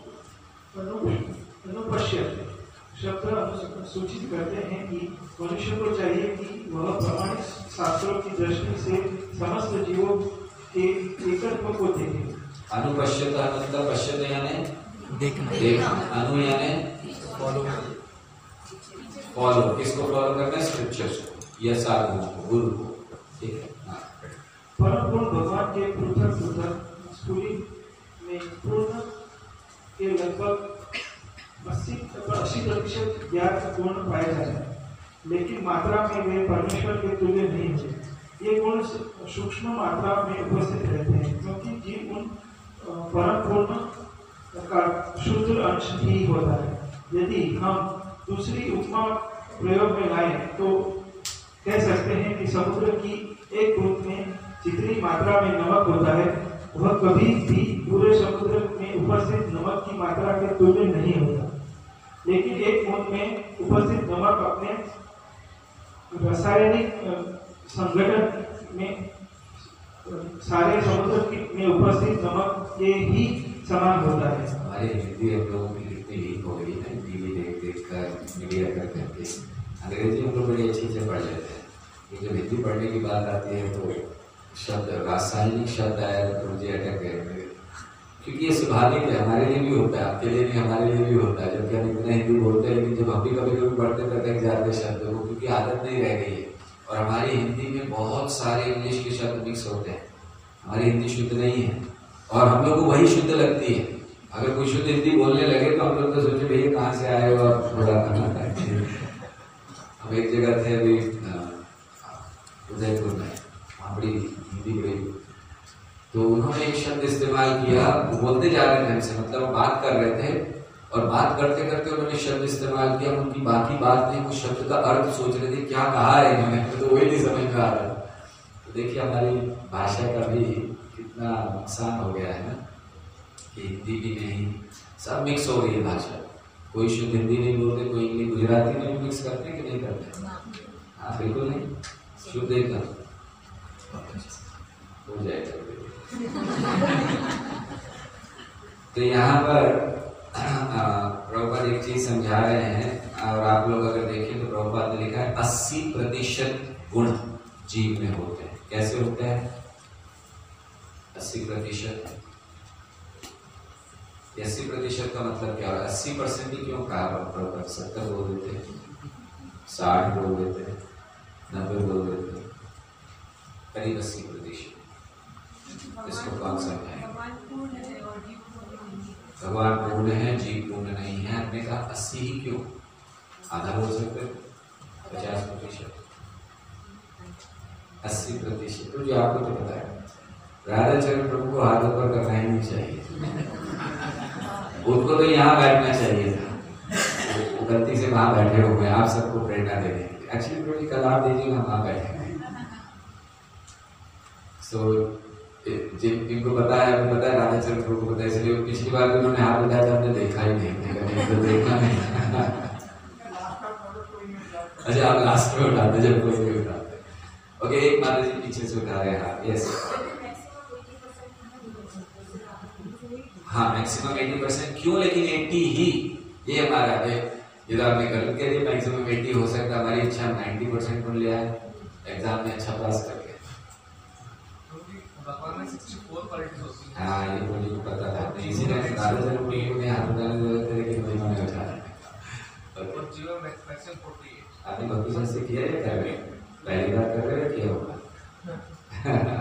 अनुपश्यते शब्द सूचित करते हैं कि मनुष्य को चाहिए कि वह प्रामाणिक शास्त्रों की दृष्टि से समस्त जीवों के एकत्व को देखे। अनुपश्यता मतलब पश्यते यानी देखना, अनु यानी फॉलो। किसको फॉलो करना है? स्क्रिप्चर्स को या साधुओं को, गुरु को। ठीक है। परम गुण भगवान के पृथक पृथक स्फुलिंग में पूर्ण के लगभग 80% ज्ञात गुण पाए जाते हैं, लेकिन मात्रा में वे परमेश्वर के तुल्य नहीं होते। ये गुण सूक्ष्म मात्रा में उपस्थित रहते हैं, क्योंकि जीव उन परम पूर्ण का शुद्ध अंश ही होता है। यदि हम दूसरी उपमा प्रयोग में लाए तो कह सकते हैं कि समुद्र की एक बूंद में जितनी मात्रा में नमक होता है वह कभी भी पूरे समुद्र में उपस्थित नमक की मात्रा के तुल्य नहीं होता। लेकिन एक बूंद में उपस्थित नमक अपने रासायनिक संगठन में सारे समुद्र में उपस्थित नमक के ही समान होता है। हमारी हिंदी हम लोगों की कितनी वीक हो गई है, टीवी देख देख कर, मीडिया कर करके। अंग्रेजी हम लोग बड़ी अच्छे से पढ़ लेते हैं, लेकिन जब हिंदी पढ़ने की बात आती है तो शब्द, रासायनिक शब्द आया तो मुझे अटक गए, क्योंकि ये स्वाभाविक है, हमारे लिए भी होता है, आपके लिए भी, हमारे लिए भी होता है। जबकि हम इतना हिंदी बोलते हैं, लेकिन जब हम भी कभी कभी पढ़ते तो अटक जाते शब्द को, क्योंकि आदत नहीं रह गई है। और हमारी हिंदी में बहुत सारे इंग्लिश के शब्द मिक्स होते हैं, हमारी हिंदी शुद्ध नहीं है और हम लोग को वही शुद्ध लगती है। अगर कोई शुद्ध हिंदी बोलने लगे तो हम लोग तो सोचे भैया कहाँ से आए हो आप, थोड़ा हम एक जगह थे अभी उदयपुर में, वहाँ बड़ी हिंदी बड़ी, तो उन्होंने एक शब्द इस्तेमाल किया, बोलते जा रहे थे हमसे, मतलब बात कर रहे थे और बात करते करते उन्होंने शब्द इस्तेमाल किया, उनकी बाकी बात नहीं, उस शब्द का अर्थ सोच रहे थे क्या कहा है इन्होंने, तो वही नहीं समझ में आ रहा। तो देखिए हमारी भाषा का भी कितना नुकसान हो गया है ना, कि हिंदी भी नहीं, सब मिक्स हो गई है भाषा। कोई शुद्ध हिंदी नहीं बोलते, कोई इंग्लिश, गुजराती में भी मिक्स करते हैं कि नहीं करते? हाँ बिल्कुल नहीं, शुद्ध एकदम हो जाएगा। तो यहाँ पर प्रभुपाद एक चीज समझा रहे हैं, और आप लोग अगर देखें तो प्रभुपाद ने लिखा है 80% गुण जीव में होते हैं। कैसे होते हैं 80%? 80% का मतलब क्या है? 80% ही क्यों कहा प्रभुपाद? 70 बोल देते, 60 बोल देते, 90 बोल देते, करीब 80%। इसको कौन समझाएंगे? भगवान पूर्ण है, जीव पूर्ण नहीं है। हमने कहा 80 ही क्यों, आधा बोल सकते, 50%, 80%। तो जो आपको तो पता है, राधा चरण प्रभु को हाथ ऊपर करना ही नहीं चाहिए, उनको तो यहाँ बैठना चाहिए था, वो गलती से वहां बैठे हुए हैं, आप सबको प्रेरणा दे देंगे। एक्चुअली प्रभु जी कल आप दीजिए, हम वहां बैठेंगे। जिनको पता है, हमें पता है, राधा चरण प्रभु को पता है, इसलिए पिछली बार भी उन्होंने हाथ उठाया था, हमने देखा ही नहीं, तो देखा नहीं। अच्छा आप लास्ट में उठाते, जब कोई नहीं उठाते। ओके, एक माता जी पीछे से उठा रहे हैं हाथ। यस, हाँ मैक्सिमम 80%। क्यों लेकिन 80 ही? ये हमारा है, ये तो आपने गलत कह दिया, मैक्सिमम 80 हो सकता है। हमारी इच्छा 90% को ले आए, एग्जाम में अच्छा पास करके। हाँ ये मुझे को पता था, इसीलिए राधा चरण प्रभु ने हाथ उठाने जरूरत है, लेकिन वही मैंने उठाया। आपने भक्ति संघ से किया या कर रहे? पहली बार कर रहे हो, किया होगा।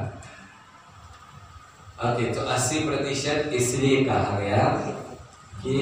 ओके, तो 80% इसलिए कहा गया कि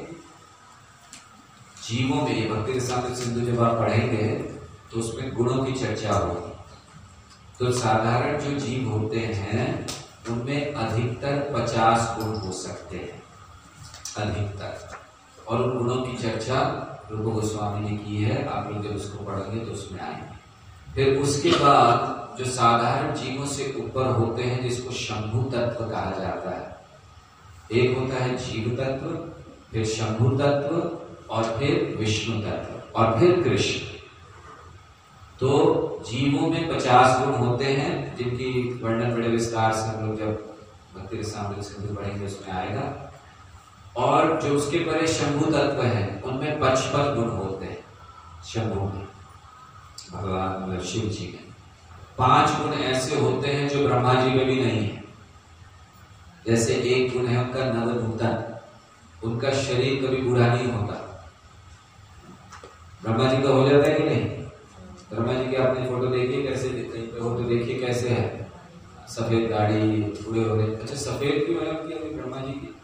जीवों में, ये भक्ति रसामृत सिंधु जब आप पढ़ेंगे तो उसमें गुणों की चर्चा होगी। तो साधारण जो जीव होते हैं उनमें अधिकतर 50 गुण हो सकते हैं, अधिकतर, और उन गुणों की चर्चा रूप गोस्वामी ने की है। आप लोग जब उसको पढ़ेंगे तो उसमें आएंगे। फिर उसके बाद जो साधारण जीवों से ऊपर होते हैं, जिसको शंभु तत्व कहा जाता है। एक होता है जीव तत्व, फिर शंभु तत्व, और फिर विष्णु तत्व, और फिर कृष्ण। तो जीवों में 50 गुण होते हैं, जिनकी वर्णन बड़े विस्तार से हम लोग जब भक्ति रसामृत सिंधु पढ़ेंगे उसमें आएगा। और जो उसके परे शंभु तत्व है, उनमें 55 गुण होते हैं शंभु में, भगवान शिव जी में। 5 गुण ऐसे होते हैं जो ब्रह्मा जी में भी नहीं है। जैसे एक गुण है उनका नवनूतन, उनका शरीर कभी बूढ़ा नहीं होता। ब्रह्मा जी का हो जाता है कि नहीं? ब्रह्मा जी की आपने फोटो देखी कैसे, कहीं पे हो तो देखिए कैसे है, सफेद दाढ़ी, बूढ़े हो रहे। अच्छा सफेद क्यों है उनकी अभी ब्रह्मा जी की?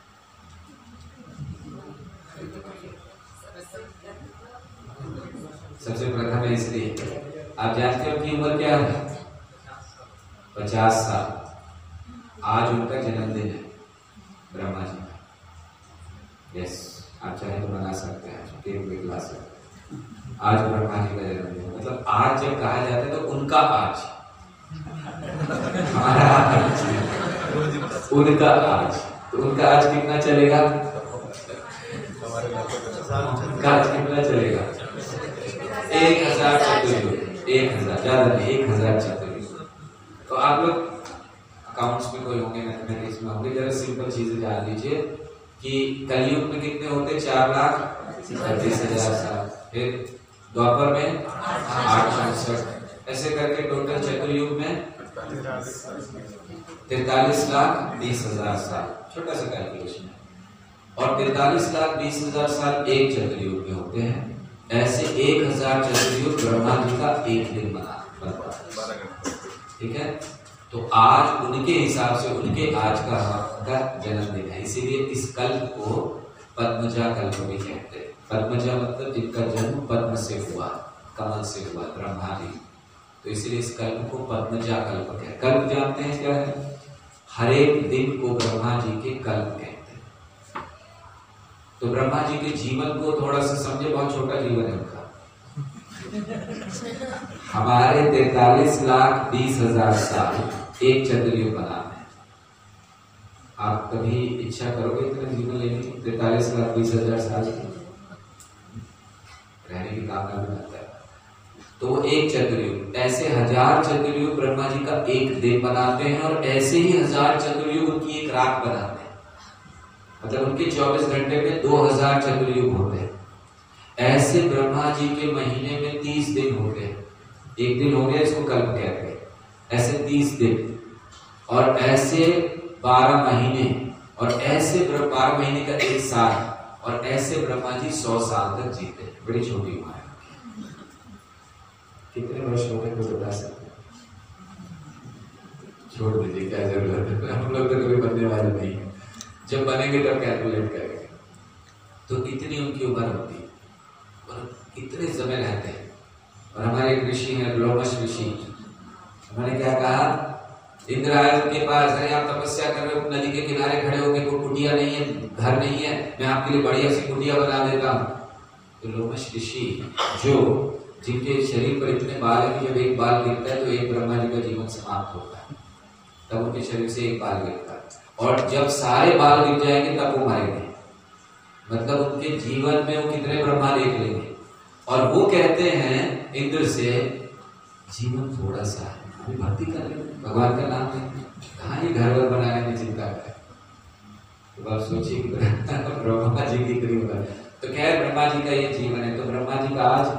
सबसे प्रथम है इसलिए। आप जानते हो कि उम्र क्या है? 50 साल। आज उनका जन्मदिन है ब्रह्मा जी का। यस, आप चाहे तो बना सकते हैं, केक भी ला सकते हैं। आज ब्रह्मा जी का जन्मदिन, मतलब आज जब कहा जाता है तो उनका आज, हमारा आज, उनका आज, तो उनका आज कितना चलेगा? उनका आज कितना चलेगा? 1000 चतुर्युग, 1000 ज्यादा नहीं, 1000 चतुर्युग। तो आप लोग अकाउंट्स में कोई होंगे, मैथमेटिक्स में होंगे, जरा सिंपल चीजें जान लीजिए कि कलयुग में कितने होते? 4,30,000 साल, फिर द्वापर में 864, ऐसे करके टोटल चतुर्युग में 43,20,000 साल, छोटा सा कैलकुलेशन है। और 43,20,000 साल एक चतुर्युग में होते हैं। ऐसे 1000 चतुर्युग ब्रह्मा जी का एक दिन बनता है। ठीक है, तो आज उनके हिसाब से, उनके आज का जन्मदिन है, इसीलिए इस कल्प को पद्मजा कल्प भी कहते हैं। पद्मजा मतलब जिनका जन्म पद्म से हुआ, कमल से हुआ, ब्रह्मा जी, तो इसलिए इस कल्प को पद्मजा कल्प कहते हैं। कल्प जानते हैं क्या है? हर एक दिन को ब्रह्मा जी के कल्प कहते हैं। तो ब्रह्मा जी के जीवन को थोड़ा सा समझे, बहुत छोटा जीवन है उनका। हमारे 43,20,000 साल एक चतुर्युग बनाते हैं। आप कभी इच्छा करोगे इतना जीवन लेने की? 43,20,000 साल रहने की कामना भी करता है। तो वो एक चतुर्युग, ऐसे 1000 चतुर्युग ब्रह्मा जी का एक दिन बनाते हैं, और ऐसे ही 1000 चतुर्युग उनकी एक रात बनाते हैं। मतलब उनके 24 घंटे में 2000 चतुर्युग होते हैं। ऐसे ब्रह्मा जी के महीने में 30 दिन होते हैं। एक दिन हो गया, इसको कल्प कहते हैं। ऐसे 30 दिन, और ऐसे 12 महीने, और ऐसे 12 महीने का एक साल, और ऐसे ब्रह्मा जी 100 साल तक जीते। बड़ी छोटी उम्र है। कितने वर्ष होते हैं बता सकते? छोड़ दीजिए, क्या जरूरत है, हम लोग तो कभी बनने वाले नहीं है। जब बनेंगे तब कैलकुलेट करेंगे। तो इतनी उनकी उम्र होती है, और कितने समय रहते हैं। और हमारे एक ऋषि हैं, लोमश ऋषि, उन्होंने क्या कहा? इंद्र आए उनके पास, अरे आप तपस्या कर रहे हो, नदी के किनारे खड़े हो गए, कोई कुटिया नहीं है, घर नहीं है, मैं आपके लिए बढ़िया सी कुटिया बना देता हूँ। तो लोमश ऋषि, जो जिनके शरीर पर इतने बाल है कि जब एक बाल गिरता है तो एक ब्रह्मा जी का जीवन समाप्त होता है, तब उनके शरीर से एक बाल गिरता है, और जब सारे बाल गिर जाएंगे तब वो मरेंगे। मतलब उनके जीवन में वो कितने ब्रह्मा देख लेंगे। और वो कहते हैं इंद्र से, जीवन थोड़ा सा है, अभी भक्ति कर ले, भगवान का नाम लें, कहाँ ये घर वर बनाने में चिंता करें। तो आप सोचिए कि ब्रह्मा जी की करीब होगा। तो खैर ब्रह्मा जी का ये जीवन है। तो ब्रह्मा जी का आज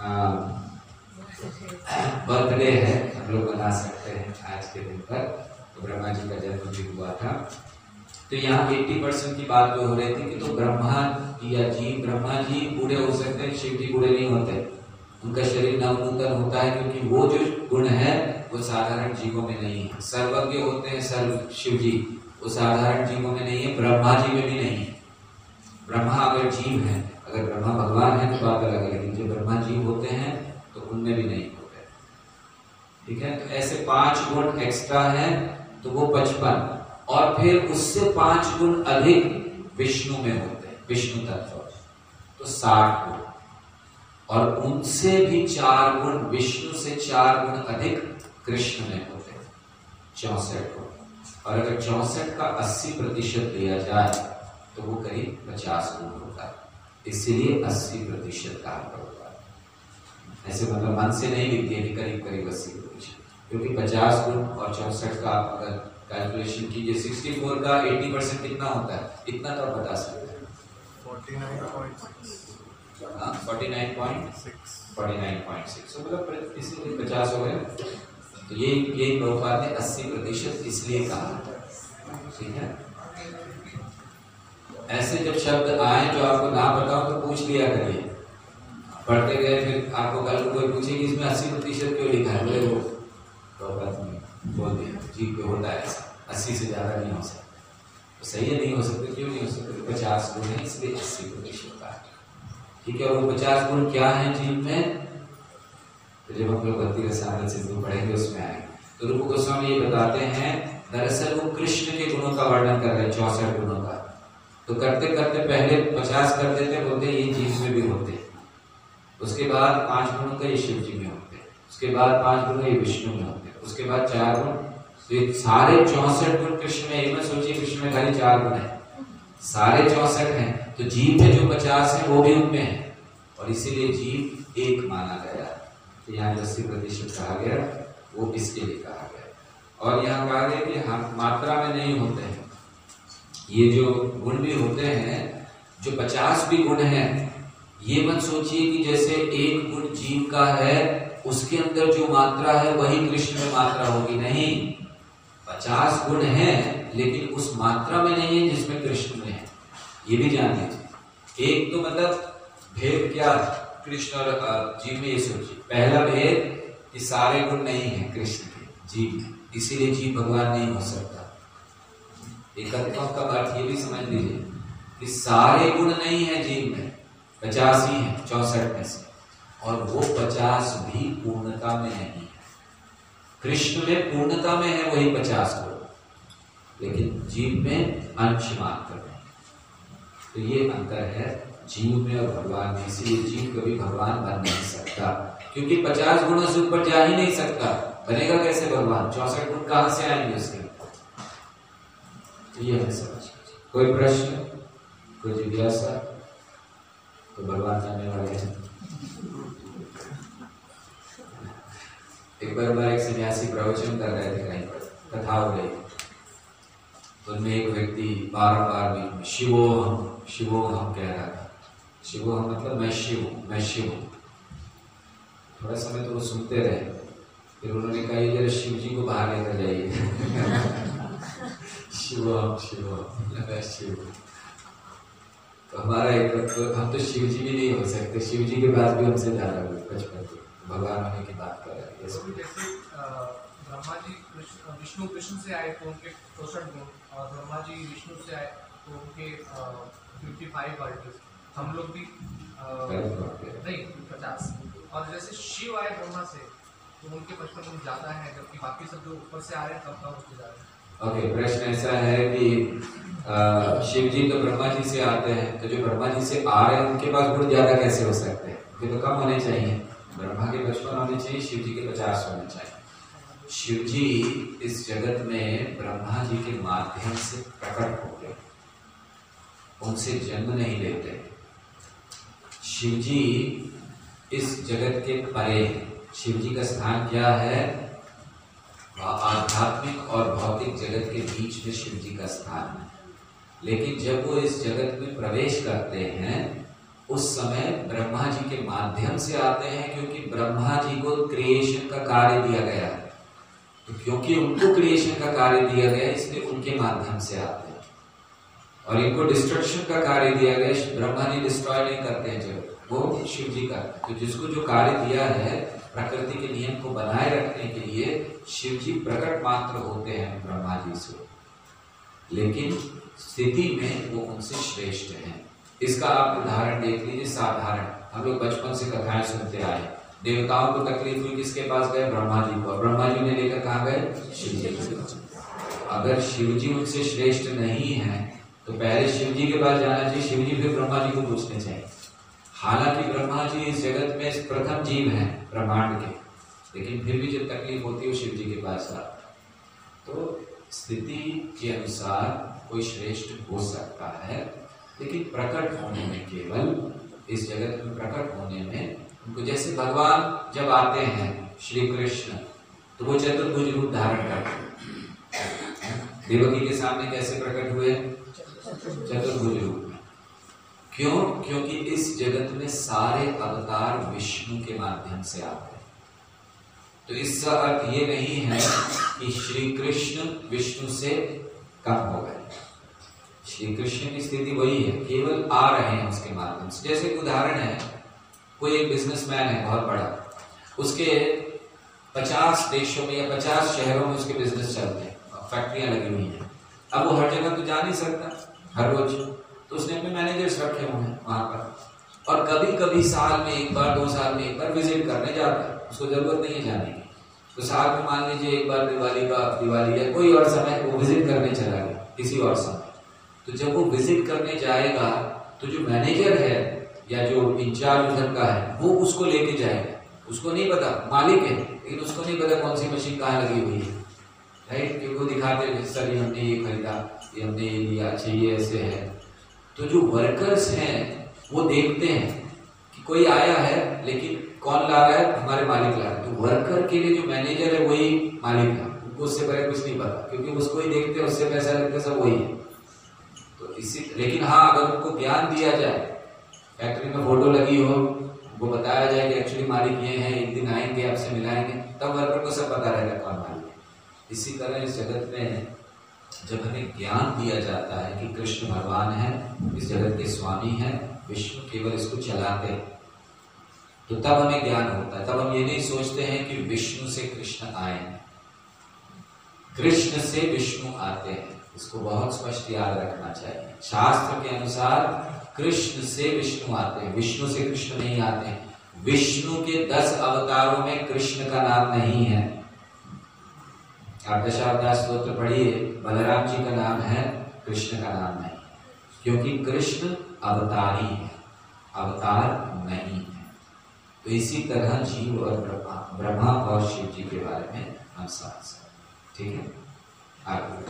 बर्थडे है, हम लोग बना सकते हैं आज के दिन पर। तो ब्रह्मा जी का जन्मदिन हुआ था। तो यहाँ 80% की बात जो हो रही थी कि तो ब्रह्मा या जीव, ब्रह्मा जी बूढ़े हो सकते हैं, शिव जी बूढ़े नहीं होते। उनका शरीर नवनूतन होता है, क्योंकि वो जो गुण है वो साधारण जीवों में नहीं है। सर्वज्ञ होते हैं सर्व शिव जी, वो साधारण जीवों में नहीं है, ब्रह्मा जी में भी नहीं है। ब्रह्मा अगर जीव है, अगर ब्रह्मा भगवान है तो बात अलग है, लेकिन जो ब्रह्मा जीव होते हैं तो उनमें भी नहीं होते। ठीक है, तो ऐसे 5 गुण एक्स्ट्रा है, तो वो 55, और फिर उससे 5 गुण अधिक विष्णु में होते हैं, विष्णु तत्व, तो 60 गुण, और उनसे भी 4 गुण, विष्णु से 4 गुण अधिक कृष्ण में होते हैं, 64 गुण। और अगर 64 का 80% लिया जाए तो वो करीब 50 गुण होता है। इसीलिए 80% का अंक होता है। ऐसे मतलब मन से नहीं लिखती है, करीब करीब 80%, क्योंकि 50 गुण और 64 का अगर कैलकुलेशन कीजिए, 64 का 80% कितना होता है, इतना तो आप बता सकते हैं, 49.6, मतलब इसीलिए 50 हो गए। तो ये प्रभुपाद ने 80% इसलिए कहा। ठीक है, ऐसे जब शब्द आए जो आपको ना पता हो तो पूछ लिया करिए। पढ़ते गए फिर आपको कल कोई पूछे कि इसमें 80% क्यों लिखा है, बोले वो प्रभुपाद ने बोल दिया जी पे होता है ऐसा, 80 से ज्यादा नहीं हो सकता। तो सही है, नहीं हो सकते, क्यों नहीं हो सकते? 50 गुण है, इसलिए 80% होता है। ठीक है, वो 50 गुण क्या है जीव में, तो जब हम लोग भक्ति रसायन सिंधु पढ़ेंगे उसमें आएंगे। तो रूप गोस्वामी ये बताते हैं, दरअसल वो कृष्ण के गुणों का वर्णन कर रहे हैं, 64 गुणों का। तो करते करते पहले 50 कर देते, बोलते ये जीव में भी होते, उसके बाद 5 गुणों का ये शिव जी में होते, उसके बाद 5 गुण ये विष्णु में होते, उसके बाद 4 गुण, तो ये सारे 64 गुण कृष्ण में। मत सोचिए कृष्ण में खाली 4 गुण है, सारे 64 हैं। तो जीव में जो 50 है वो भी उनमें है, और इसीलिए जीव एक माना गया। तो यहाँ 80% कहा गया, वो इसके लिए कहा गया। और यहाँ कहा गया कि हम मात्रा में नहीं होते हैं, ये जो गुण भी होते हैं, जो 50 भी गुण हैं, ये मत सोचिए कि जैसे एक गुण जीव का है उसके अंदर जो मात्रा है वही कृष्ण में मात्रा होगी। नहीं, 50 गुण हैं लेकिन उस मात्रा में नहीं है जिसमें कृष्ण में है, ये भी जान लीजिए। एक तो मतलब भेद क्या कृष्ण और जीव में, ये सोचिए। पहला भेद कि सारे गुण नहीं है कृष्ण के, जीव, इसीलिए जीव भगवान नहीं हो सकता। एकत्व का अर्थ ये भी समझ लीजिए कि सारे गुण नहीं है जीव में, 50 ही है 64 में से, और वो 50 भी पूर्णता में नहीं है। कृष्ण में पूर्णता में है वही 50 गुण, लेकिन जीव में अंश मात्र में। तो ये अंतर है जीव में और भगवान में। इसीलिए जीव कभी भगवान बन नहीं सकता, क्योंकि 50 गुणों से ऊपर जा ही नहीं सकता। बनेगा कैसे भगवान? 64 गुण कहां से आएंगे उसके? तो ये हमें समझ। कोई प्रश्न, कोई जिज्ञासा? तो भगवान जानने वाले हैं। एक बार एक सन्यासी प्रवचन कर रहे थे, कहीं पर कथा हो रही, तो उनमें एक व्यक्ति बार शिवोहम कह रहा था। शिवोहम मतलब मैं शिव हूं, मैं शिव हूं। थोड़ा समय तो वो सुनते रहे, फिर उन्होंने कहा ये जरा शिव जी को बाहर लेकर जाइए। शिवोहम मैं शिव हूं। तो हमारा एक, हम तो शिव जी भी नहीं हो सकते, शिव जी के बाद भी हमसे ज्यादा बचपन के भगवान होने की बात कर रहे हैं। जैसे ब्रह्मा जी विष्णु कृष्ण से आए तो उनके 64 गुण, और ब्रह्मा जी विष्णु से आए तो उनके 55 क्वालिटीज। हम लोग भी नहीं 50। और जैसे शिव आए ब्रह्मा से तो उनके 55 गुण ज्यादा है, जबकि बाकी सब जो ऊपर से आ रहे हैं कम होते जा रहे हैं। ओके, प्रश्न ऐसा है कि शिव जी तो ब्रह्मा जी से आते हैं, तो जो ब्रह्मा जी से आ रहे हैं उनके पास गुण ज्यादा कैसे हो सकते हैं? ये तो कम होने चाहिए। ब्रह्मा के 55 होने चाहिए, शिव जी के 50 होने चाहिए। शिव जी इस जगत में ब्रह्मा जी के माध्यम से प्रकट हो गए, उनसे जन्म नहीं लेते। शिव जी इस जगत के परे हैं। शिव जी का स्थान क्या है? आध्यात्मिक और भौतिक जगत के बीच में शिव जी का स्थान है। लेकिन जब वो इस जगत में प्रवेश करते हैं उस समय ब्रह्मा जी के माध्यम से आते हैं, क्योंकि ब्रह्मा जी को क्रिएशन का कार्य दिया गया है। तो क्योंकि उनको क्रिएशन का कार्य दिया गया इसलिए उनके माध्यम से आते हैं, और इनको डिस्ट्रक्शन का कार्य दिया गया। ब्रह्मा जी डिस्ट्रॉय नहीं करते हैं जगत, वो शिव जी का। तो जिसको जो कार्य दिया है प्रकृति के नियम को बनाए रखने के लिए, शिव जी प्रकट मात्र होते हैं ब्रह्मा जी से, लेकिन स्थिति में वो उनसे श्रेष्ठ हैं। इसका आप उदाहरण देख लीजिए। साधारण हम लोग बचपन से कथाएं सुनते आए, देवताओं को तकलीफ हुई, किसके पास गए? ब्रह्मा जी को। ब्रह्मा जी ने लेकर कहाँ गए? शिव जी के पास। अगर शिव जी उनसे श्रेष्ठ नहीं है तो पहले शिव जी के पास जाना चाहिए, शिव जी फिर ब्रह्मा जी को पूछने चाहिए। हालांकि ब्रह्मा जी इस जगत में प्रथम जीव हैं ब्रह्मांड के, लेकिन फिर भी जब तकलीफ होती है वो शिव जी के पास आते। तो स्थिति के अनुसार कोई श्रेष्ठ हो सकता है, लेकिन प्रकट होने में, केवल इस जगत में प्रकट होने में उनको, जैसे भगवान जब आते हैं श्री कृष्ण तो वो चतुर्भुज रूप धारण करते हैं। देवकी के सामने कैसे प्रकट हुए? चतुर्भुज रूप में। क्यों? क्योंकि इस जगत में सारे अवतार विष्णु के माध्यम से आते हैं। तो इसका अर्थ ये नहीं है कि श्री कृष्ण विष्णु से कम हो गए। श्री कृष्ण की स्थिति वही है, केवल आ रहे हैं उसके माध्यम से। जैसे एक उदाहरण है, कोई एक बिजनेसमैन है बहुत बड़ा, उसके 50 देशों में या 50 शहरों में उसके बिजनेस चलते हैं, फैक्ट्रियां लगी हुई हैं। अब वो हर जगह तो जा नहीं सकता हर रोज, तो उसने अपने मैनेजर्स रखे हुए हैं वहां पर, और कभी कभी साल में एक बार, 2 साल में एक बार विजिट करने जाता है। उसको जरूरत नहीं है जाने की, तो साल में मान लीजिए एक बार दिवाली या कोई और समय वो विजिट करने चला गया किसी और समय। तो जब वो विजिट करने जाएगा तो जो मैनेजर है या जो इंचार्ज उधर का है वो उसको लेके जाएगा। उसको नहीं पता, मालिक है लेकिन उसको नहीं पता कौन सी मशीन कहाँ लगी हुई है, राइट? क्योंकि वो दिखाते हैं सर ये हमने ये खरीदा, ये हमने ये लिया, अच्छा ये ऐसे है। तो जो वर्कर्स हैं वो देखते हैं कि कोई आया है, लेकिन कौन ला रहा है? हमारे मालिक ला रहे हैं। तो वर्कर के लिए जो मैनेजर है वही मालिक है, उनको उससे पहले कुछ नहीं पता, क्योंकि उसको ही देखते हैं, उससे पैसा लेते सब वही है। तो इसी, लेकिन हाँ अगर उनको ज्ञान दिया जाए, फैक्ट्री में फोटो लगी हो, वो बताया जाए कि एक्चुअली मालिक ये है, एक दिन आएंगे आपसे मिलाएंगे, तब वर्कर को सब पता रहेगा कौन मालिक है। इसी तरह इस जगत में जब हमें ज्ञान दिया जाता है कि कृष्ण भगवान है, इस जगत के स्वामी है, विष्णु केवल इसको चलाते, तो तब हमें ज्ञान होता है। तब हम ये नहीं सोचते हैं कि विष्णु से कृष्ण आए, कृष्ण से विष्णु आते हैं। इसको बहुत स्पष्ट याद रखना चाहिए। शास्त्र के अनुसार कृष्ण से विष्णु आते हैं, विष्णु से कृष्ण नहीं आते हैं। विष्णु के 10 अवतारों में कृष्ण का नाम नहीं है। आप दशावतार स्तोत्र पढ़िए, बलराम जी का नाम है, कृष्ण का नाम नहीं, क्योंकि कृष्ण अवतारी है, अवतार नहीं है। तो इसी तरह जीव और ब्रह्मा और शिव जी के बारे में हम समझ सकते। ठीक है, आगे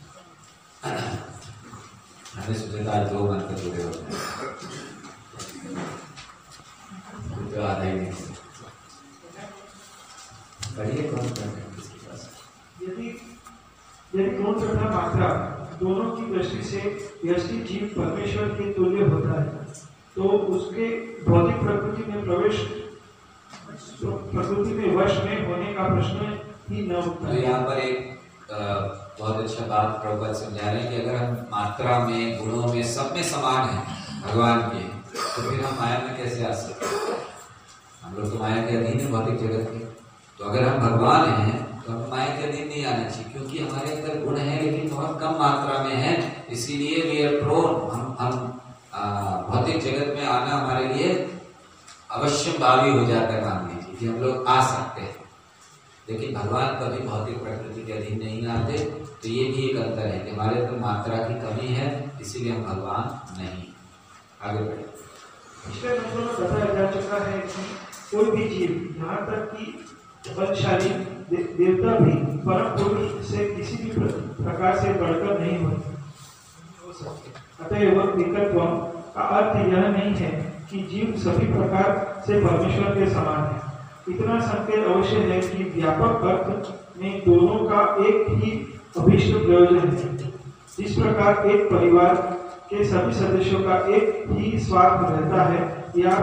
हमें सोचा आज 2 मंत्र जुड़े होते हैं, तो आधा ही नहीं पढ़िए। कौन किसके पास? यदि गुण तथा मात्रा दोनों की दृष्टि से व्यष्टि जीव परमेश्वर के तुल्य होता है, तो उसके भौतिक प्रकृति में प्रकृति में वश में होने का प्रश्न ही न उठता। तो यहाँ पर एक बहुत अच्छा बात प्रभुपाद समझा रहे हैं कि अगर हम मात्रा में, गुणों में, सब में समान है भगवान के, तो फिर हम माया में कैसे आ सकते हैं? हम लोग तो माया के अधीन है, भौतिक जगत के। तो अगर हम भगवान हैं तो हम माया के अधीन नहीं आना चाहिए, क्योंकि हमारे अंदर गुण है लेकिन बहुत कम मात्रा में है, इसीलिए वी आर प्रोन। हम भौतिक जगत में आना हमारे लिए अवश्य भावी हो जाता है, मान लीजिए कि हम लोग आ सकते हैं, लेकिन भगवान कभी भौतिक प्रकृति के अधीन नहीं आते। तो ये भी एक अंतर है कि हमारे अंदर मात्रा की कमी है, इसीलिए हम भगवान नहीं। आगे बढ़े। पिछले नंबर में बताया जा चुका है कि कोई भी जीव, यहाँ तक कि बलशाली देवता भी परम पुरुष से किसी भी प्रकार से बढ़कर नहीं हो सकते। अतएव विकल्प का अर्थ यह नहीं है कि जीव सभी प्रकार से परमेश्वर के समान है। इतना संकेत अवश्य है कि व्यापक अर्थ में दोनों का एक ही अभीष्ट प्रयोजन है। जिस प्रकार एक परिवार के सभी सदस्यों का एक ही स्वार्थ रहता है, या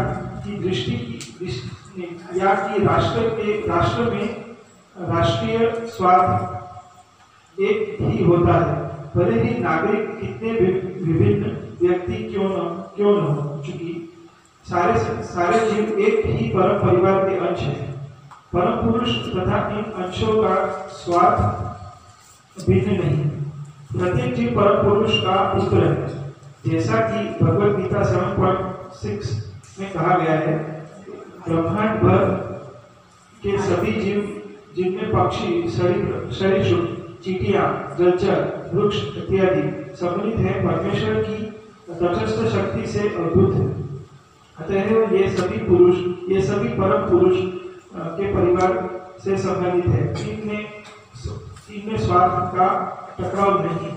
कि राष्ट्र में राष्ट्रीय स्वार्थ एक ही होता है, भले ही नागरिक कितने विभिन्न व्यक्ति क्यों न हो, चूंकि सारे जीव एक ही परम परिवार के अंश हैं। परम पुरुष तथा इन अंशों का स्वार्थ भिन्न नहीं। प्रत्येक जीव परम पुरुष का पुत्र है, जैसा कि भगवद गीता 7.6 में कहा गया है। ब्रह्मांड भर के सभी जीव, जिनमें पक्षी, सरीसृप, चींटियां, जलचर, वृक्ष इत्यादि सम्मिलित हैं, परमेश्वर की तटस्थ शक्ति से अद्भुत है। अतः ये सभी परम पुरुष के परिवार से संबंधित है। इनमें स्वार्थ का टकराव नहीं।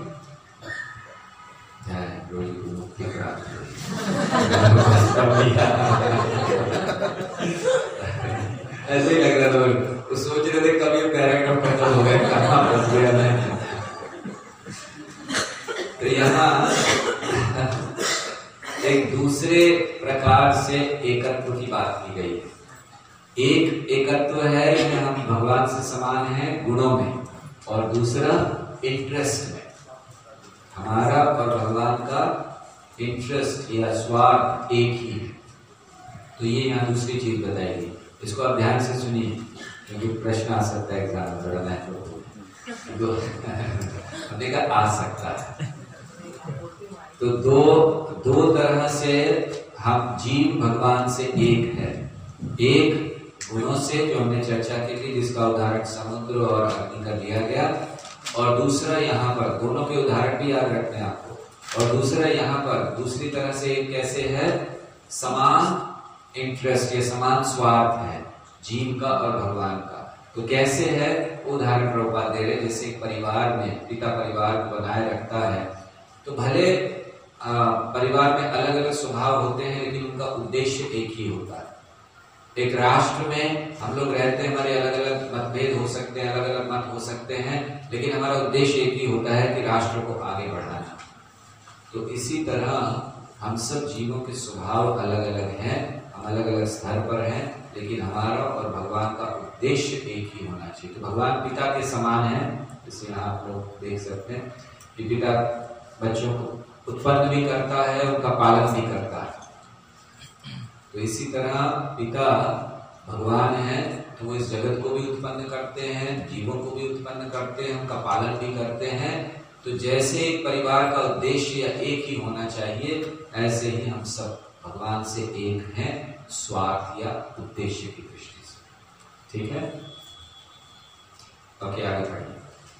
ऐसे ही लग रहा था, तो सोच रहे थे कब ये पैराग्राफ खत्म हो गया, कहाँ फंस गया मैं। तो यहाँ एक दूसरे प्रकार से एकत्व की बात की गई है। एक एकत्व है कि हम भगवान से समान हैं गुणों में, और दूसरा इंटरेस्ट में। हमारा और भगवान का इंटरेस्ट या स्वार्थ एक ही है। तो ये यहाँ दूसरी चीज बताएगी, इसको आप ध्यान से सुनिए, क्योंकि प्रश्न आ सकता है एग्जाम में, बड़ा महत्वपूर्ण हमने कहा आ सकता है। तो दो तरह से हम जीव भगवान से एक है। एक गुणों से, जो हमने चर्चा की थी, जिसका उदाहरण समुद्र और अग्नि का दिया गया, और दूसरा यहाँ पर, दोनों के उदाहरण भी याद रखते हैं आपको। और दूसरा यहाँ पर दूसरी तरह से एक कैसे है, समान इंटरेस्ट या समान स्वार्थ है जीव का और भगवान का। तो कैसे है उदाहरण प्रभुपाद दे रहे, जैसे एक परिवार में पिता परिवार को बनाए रखता है, तो भले परिवार में अलग अलग स्वभाव होते हैं लेकिन उनका उद्देश्य एक ही होता है। एक राष्ट्र में हम लोग रहते हैं, हमारे अलग अलग मतभेद हो सकते हैं, अलग अलग मत हो सकते हैं, लेकिन हमारा उद्देश्य एक ही होता है कि राष्ट्र को आगे बढ़ाना। तो इसी तरह हम सब जीवों के स्वभाव अलग अलग हैं, हम अलग अलग स्तर पर हैं, लेकिन हमारा और भगवान का उद्देश्य एक ही होना चाहिए। तो भगवान पिता के समान है, इसे यहाँ आप लोग देख सकते हैं कि पिता बच्चों को उत्पन्न भी करता है, उनका पालन भी करता है। तो इसी तरह पिता भगवान है, तो वो इस जगत को भी उत्पन्न करते हैं, जीवों को भी उत्पन्न करते हैं, उनका पालन भी करते हैं। तो जैसे एक परिवार का उद्देश्य एक ही होना चाहिए, ऐसे ही हम सब भगवान से एक हैं, स्वार्थ या उद्देश्य की दृष्टि से। ठीक है, ओके, आगे बढ़िए।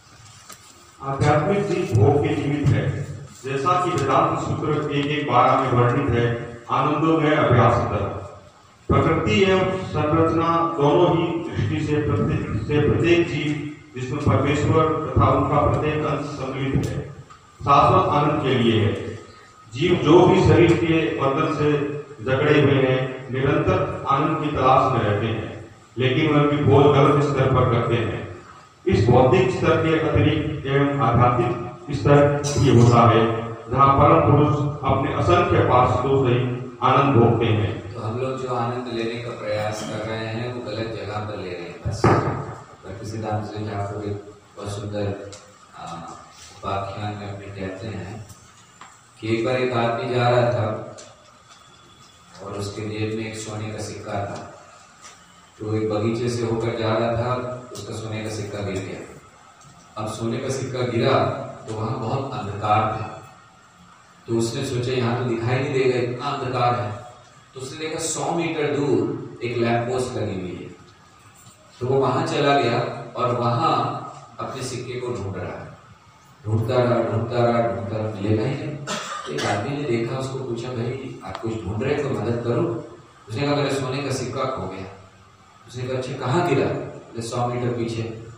आध्यात्मिक जीव भोग के जीवित है, जैसा कि वेदांत सूत्र 1:12 में वर्णित है, आनंदों में अभ्यासतः। प्रकृति एवं संरचना दोनों ही दृष्टि से प्रत्येक जीव जिसमें परमेश्वर तथा उनका प्रत्येक अंश सम्मिलित है, शाश्वत आनंद के लिए है। जीव जो भी शरीर के बंधन से जकड़े हुए हैं, निरंतर आनंद की तलाश में रहते हैं, लेकिन उनकी खोज गलत स्तर पर करते हैं। इस भौतिक स्तर के अतिरिक्त एवं आध्यात्मिक स्तर ये होता है जहाँ परम पुरुष अपने असंख्य पार्षदों से आनंद भोगते हैं। तो हम लोग जो आनंद लेने का प्रयास कर रहे हैं वो गलत जगह पर ले रहे हैं। बस भक्ति सिद्धांत जी ठाकुर एक बहुत सुंदर उपाख्यान में अपने कहते हैं कि एक बार एक आदमी जा रहा था और उसके जेब में एक सोने का सिक्का था। तो एक बगीचे से होकर जा रहा था, उसका सोने का सिक्का गिर गया। अब सोने का सिक्का गिरा तो वहां बहुत अंधकार था, तो उसने सोचा यहाँ तो दिखाई नहीं देगा, इतना अंधकार है। तो उसने देखा 100 मीटर दूर एक लैंप पोस्ट लगी हुई है, तो वो वहां चला गया और वहां अपने सिक्के को ढूंढ रहा है। ढूंढता रहा, मिलेगा ही नहीं। एक आदमी ने देखा, उसको पूछा, भाई आप कुछ ढूंढ रहे तो मदद करो। उसने कहा मेरे सोने का सिक्का खो गया। उसने कहा अच्छा कहाँ गिरा? 100 मीटर पीछे।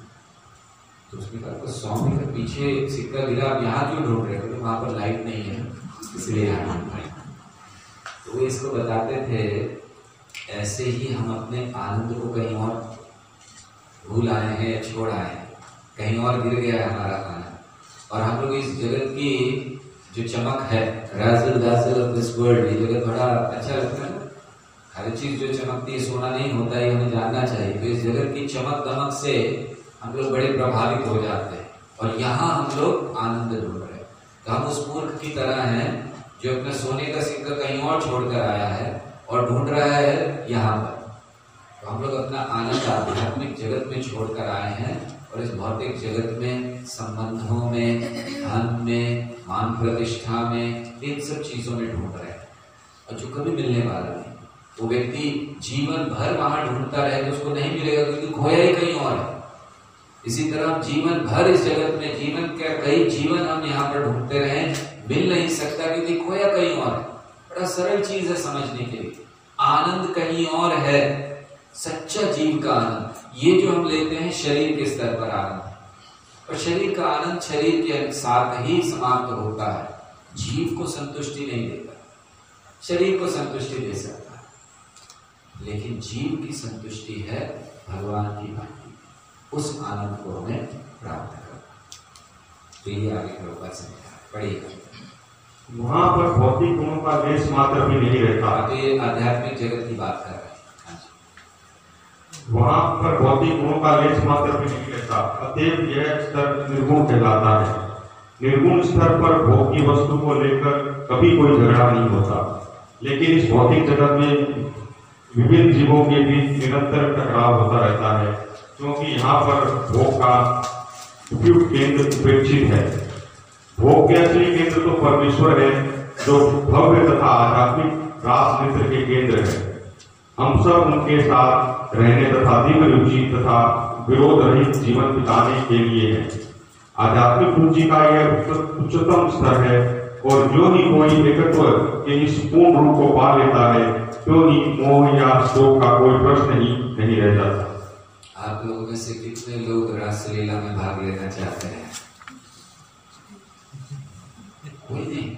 तो उसने कहा 100 मीटर पीछे सिक्का गिरा, आप यहाँ क्यों ढूंढ रहे हो? तो वहां पर लाइट नहीं है, इसलिए यहाँ ढूंढ रहे। तो वो इसको बताते थे ऐसे ही हम अपने आनंद को कहीं और भूल आए हैं या छोड़ आए हैं, कहीं और गिर गया है हमारा आनंद। और हम लोग इस जगत की जो चमक है, razzle dazzle of this world, ये जगत बड़ा अच्छा लगता है। हर चीज जो चमकती है सोना नहीं होता, ये हमें जानना चाहिए। तो इस जगत की चमक दमक से हम लोग बड़े प्रभावित हो जाते हैं और यहाँ हम लोग आनंद ढूंढ रहे हैं। तो हम उस मूर्ख की तरह हैं जो अपने सोने का सिक्का कहीं और छोड़कर आया है और ढूंढ रहा है यहाँ पर। तो हम लोग अपना आनंद आध्यात्मिक जगत में छोड़कर आए हैं और इस भौतिक जगत में, संबंधों में, धन में, मान प्रतिष्ठा में, इन सब चीजों में ढूंढ रहे हैं और जो कभी मिलने वाला नहीं। वो व्यक्ति जीवन भर वहां ढूंढता रहे तो उसको नहीं मिलेगा, क्योंकि खोया ही कहीं और है। इसी तरह जीवन भर इस जगत में, जीवन का कई जीवन हम यहाँ पर ढूंढते रहे, मिल नहीं सकता क्योंकि खोया कहीं और है। बड़ा सरल चीज है समझने के लिए, आनंद कहीं और है, सच्चा जीव का आनंद। ये जो हम लेते हैं शरीर के स्तर पर आनंद, और शरीर का आनंद शरीर के साथ ही समाप्त होता है, जीव को संतुष्टि नहीं देता। शरीर को संतुष्टि दे सकता है, लेकिन जीव की संतुष्टि है भगवान की भक्ति, उस आनंद को हमें प्राप्त करना। तो ये आगे प्रभुपाद समझा, पढ़िएगा। वहां पर भौतिक गुणों का लेश मात्र भी नहीं रहता। तो ये आध्यात्मिक जगत की बात कर रहे हैं। वहां पर भौतिक गुणों का लेश मात्र भी नहीं रहता, अतएव यह स्तर निर्गुण कहलाता है। निर्गुण स्तर पर भोग की वस्तु को लेकर कभी कोई झगड़ा नहीं होता, लेकिन इस भौतिक जगत में विभिन्न जीवों के बीच निरंतर टकराव होता रहता है, क्योंकि यहाँ पर भोग का उपयुक्त केंद्र उपेक्षित है। भोग के असली केंद्र तो परमेश्वर है, जो भव्य तथा आध्यात्मिक रास मित्र के केंद्र है। हम सब उनके साथ रहने तथा दिव्य रुचि तथा विरोध रहित जीवन बिताने के लिए है। आध्यात्मिक रुचि का यह उच्चतम स्तर है, और जो ही कोई एकत्व के इस पूर्ण रूप को पा लेता है, तो ही मोह या शोक का कोई प्रश्न ही नहीं रह जाता। आप लोगों में से कितने लोग रासलीला में भाग लेना चाहते हैं? कोई नहीं।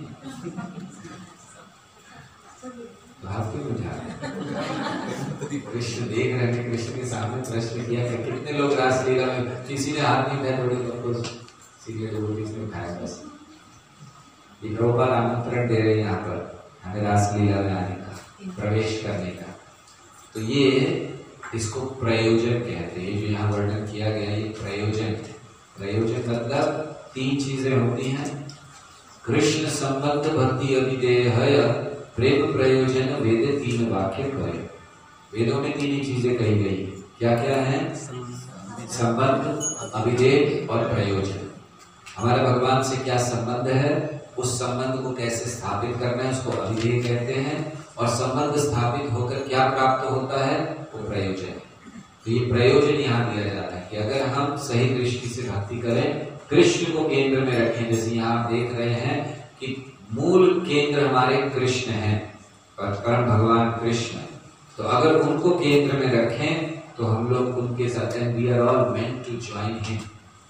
तो आप क्यों बुझा रहे? कृष्ण देख रहे हैं, कृष्ण के सामने प्रश्न किया कि कितने लोग रासलीला में, किसी ने हाथ नहीं उठाया, थोड़ी लोग सीधे लोग इसने उठाया बस। प्रभुपाद आमंत्रण दे रहे हैं यहाँ पर हमें रासलीला में आने का, प्रवेश करने का। तो ये इसको प्रयोजन कहते हैं। ये जो यहाँ वर्णन किया गया ये प्रयोजन। प्रयोजन मतलब 3 चीजें होती हैं, कृष्ण संबंध भक्ति अभिधेय प्रेम प्रयोजन वेद 3 वाक्य कहे। वेदों में 3 ही चीजें कही गई। क्या क्या है? संबंध, अभिधेय और प्रयोजन। हमारा भगवान से क्या संबंध है, उस संबंध को कैसे स्थापित करना है, उसको अभिधेय कहते हैं। और संबंध स्थापित होकर क्या प्राप्त होता है, वो प्रयोजन है। तो ये प्रयोजन यहाँ दिया जाता है कि अगर हम सही दृष्टि से भक्ति करें, कृष्ण को केंद्र में रखें। जैसे यहाँ आप देख रहे हैं कि मूल केंद्र हमारे कृष्ण हैं, परम भगवान कृष्ण। तो अगर उनको केंद्र में रखें तो हम लोग उनके साथ, we are all meant to join him.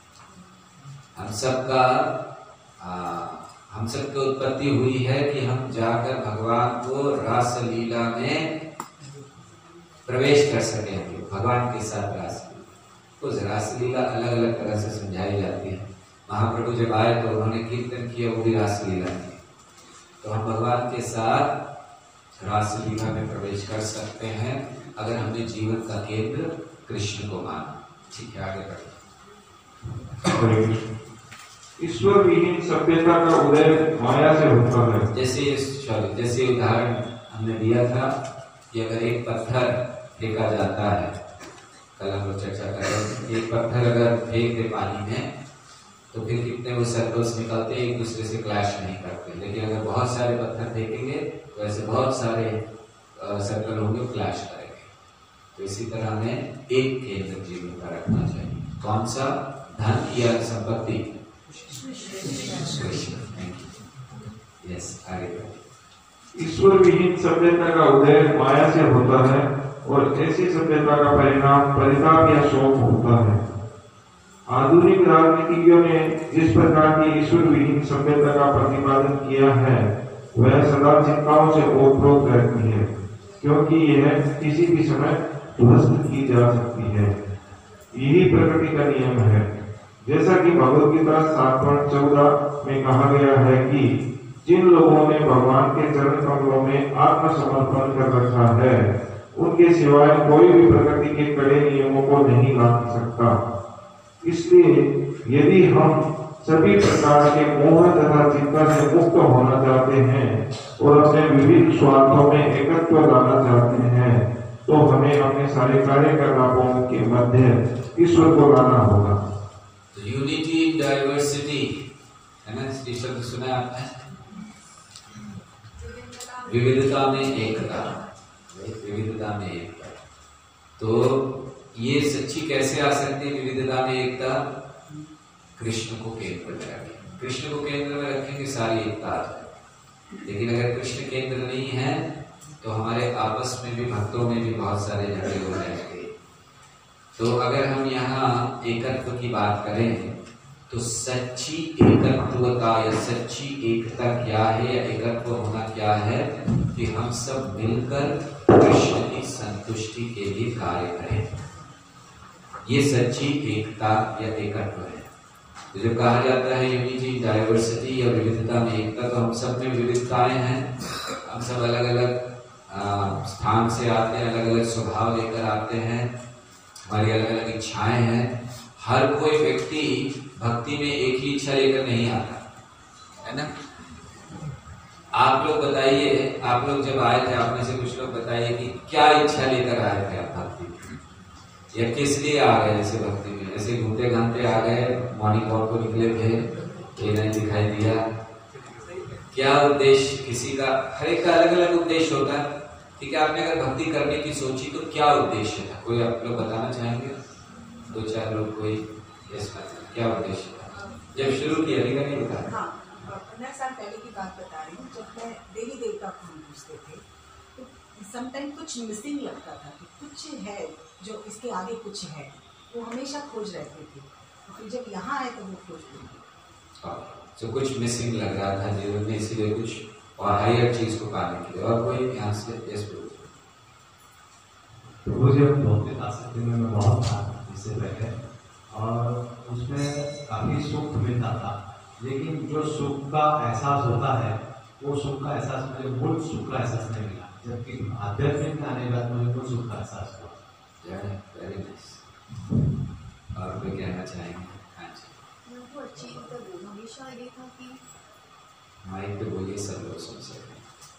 हम सबकी उत्पत्ति हुई है कि हम जाकर भगवान को रासलीला में प्रवेश कर सके, भगवान के साथ रासलीला। तो रासलीला अलग अलग तरह से समझाई जाती है। महाप्रभु जब आए तो उन्होंने कीर्तन किया, वो भी रासलीला की। तो हम भगवान के साथ रासलीला में प्रवेश कर सकते हैं अगर हमने जीवन का केंद्र कृष्ण को माना। ठीक है, आगे बढ़े। ईश्वर विहीन सभ्यता का उदय माया से होता है। जैसे उदाहरण हमने दिया था कि अगर एक पत्थर फेंका जाता है, कल हम लोग चर्चा कर रहे थे, एक पत्थर अगर फेंक दे पानी में तो फिर कितने वो सर्कल्स निकलते हैं, एक दूसरे से क्लैश नहीं करते। लेकिन अगर बहुत सारे पत्थर फेंकेंगे तो ऐसे बहुत सारे सर्कल होंगे, क्लैश करेंगे। तो इसी तरह हमें एक केंद्र जीवन का रखना चाहिए। कौन सा? धन या संपत्ति? यस, आगे बढ़िए। ईश्वर विहीन सभ्यता का उदय माया से होता है और ऐसी सभ्यता का परिणाम परिताप या शोक होता है। आधुनिक राजनीतिज्ञों ने जिस प्रकार की ईश्वर विहीन सभ्यता का प्रतिपादन किया है वह सदा चिंताओं से ओतप्रोत रहती है, क्योंकि यह किसी भी समय ध्वस्त की जा सकती है। यही प्रकृति का नियम है। जैसा कि भगवद गीता 7:14 में कहा गया है कि जिन लोगों ने भगवान के चरण कमलों में आत्मसमर्पण कर रखा है उनके सिवाय कोई भी प्रकृति के कड़े नियमों को नहीं लांघ सकता। इसलिए यदि हम सभी प्रकार के मोह तथा चिंता से मुक्त होना चाहते हैं और अपने विभिन्न स्वार्थों में एकत्व लाना चाहते हैं तो हमें अपने सारे कार्यकलापों के मध्य ईश्वर को लाना होगा। यूनिटी इन डाइवर्सिटी है ना, इस शब्द सुना आपने? विविधता में एकता, विविधता में एकता। तो ये सच्ची कैसे आ सकती है विविधता में एकता? कृष्ण को केंद्र में रखें। कृष्ण को केंद्र में रखेंगे सारी एकता आ जाएगी। लेकिन अगर कृष्ण केंद्र नहीं है तो हमारे आपस में भी, भक्तों में भी बहुत सारे झगड़े हो जाएंगे। तो अगर हम यहाँ एकत्व की बात करें तो सच्ची एकत्वता या सच्ची एकता क्या है या एकत्व होना क्या है कि हम सब मिलकर कृष्ण की संतुष्टि के लिए कार्य करें। ये सच्ची एकता या एकत्व है। तो जो कहा जाता है यूनिटी डाइवर्सिटी या विविधता में एकता, तो हम सब में विविधताएं हैं। हम सब अलग अलग स्थान से आते हैं, अलग अलग स्वभाव लेकर आते हैं, हमारी अलग अलग इच्छाएं हैं। हर कोई व्यक्ति भक्ति में एक ही इच्छा लेकर नहीं आता है ना। आप लोग बताइए, आप लोग जब आए थे, आप में से कुछ लोग बताइए कि क्या इच्छा लेकर आए थे आप भक्ति में, या किस लिए आ गए ऐसे भक्ति में? ऐसे घूमते घामते आ गए, मॉर्निंग वॉक को निकले थे, ये नहीं दिखाई दिया? क्या उद्देश्य किसी का? हर एक का अलग अलग उद्देश्य होता है। ठीक है, आपने अगर भक्ति करने की सोची तो क्या उद्देश्य था? कोई आप लोग बताना चाहेंगे? 2-4 लोग कोई? यस, क्या उद्देश्य था जब शुरू किया? नहीं बता। हाँ, 15 साल पहले की बात बता रही हूँ। जब मैं देवी देवता को पूछते थे तो समटाइम कुछ मिसिंग लगता था कि कुछ है जो इसके आगे कुछ है। वो हमेशा खोज रहती थी, फिर जब यहाँ आए तो वो खोज मिली। तो कुछ मिसिंग लग रहा था जीवन में, इसीलिए कुछ और हायर चीज को पाने के लिए। और कोई यहाँ से प्रभु जी भौतिक आसक्ति में मैं बहुत था इससे पहले, और उसमें काफी सुख मिलता था, लेकिन जो सुख का एहसास होता है वो सुख का एहसास मुझे मूल सुख का एहसास नहीं मिला, जबकि आध्यात्मिक में आने के बाद मुझे मूल सुख का एहसास हुआ। Very nice. और कोई कहना चाहेंगे? हाँ जी, हमेशा ये था कि माइक पे बोलिए, सब लोग सुन सकें।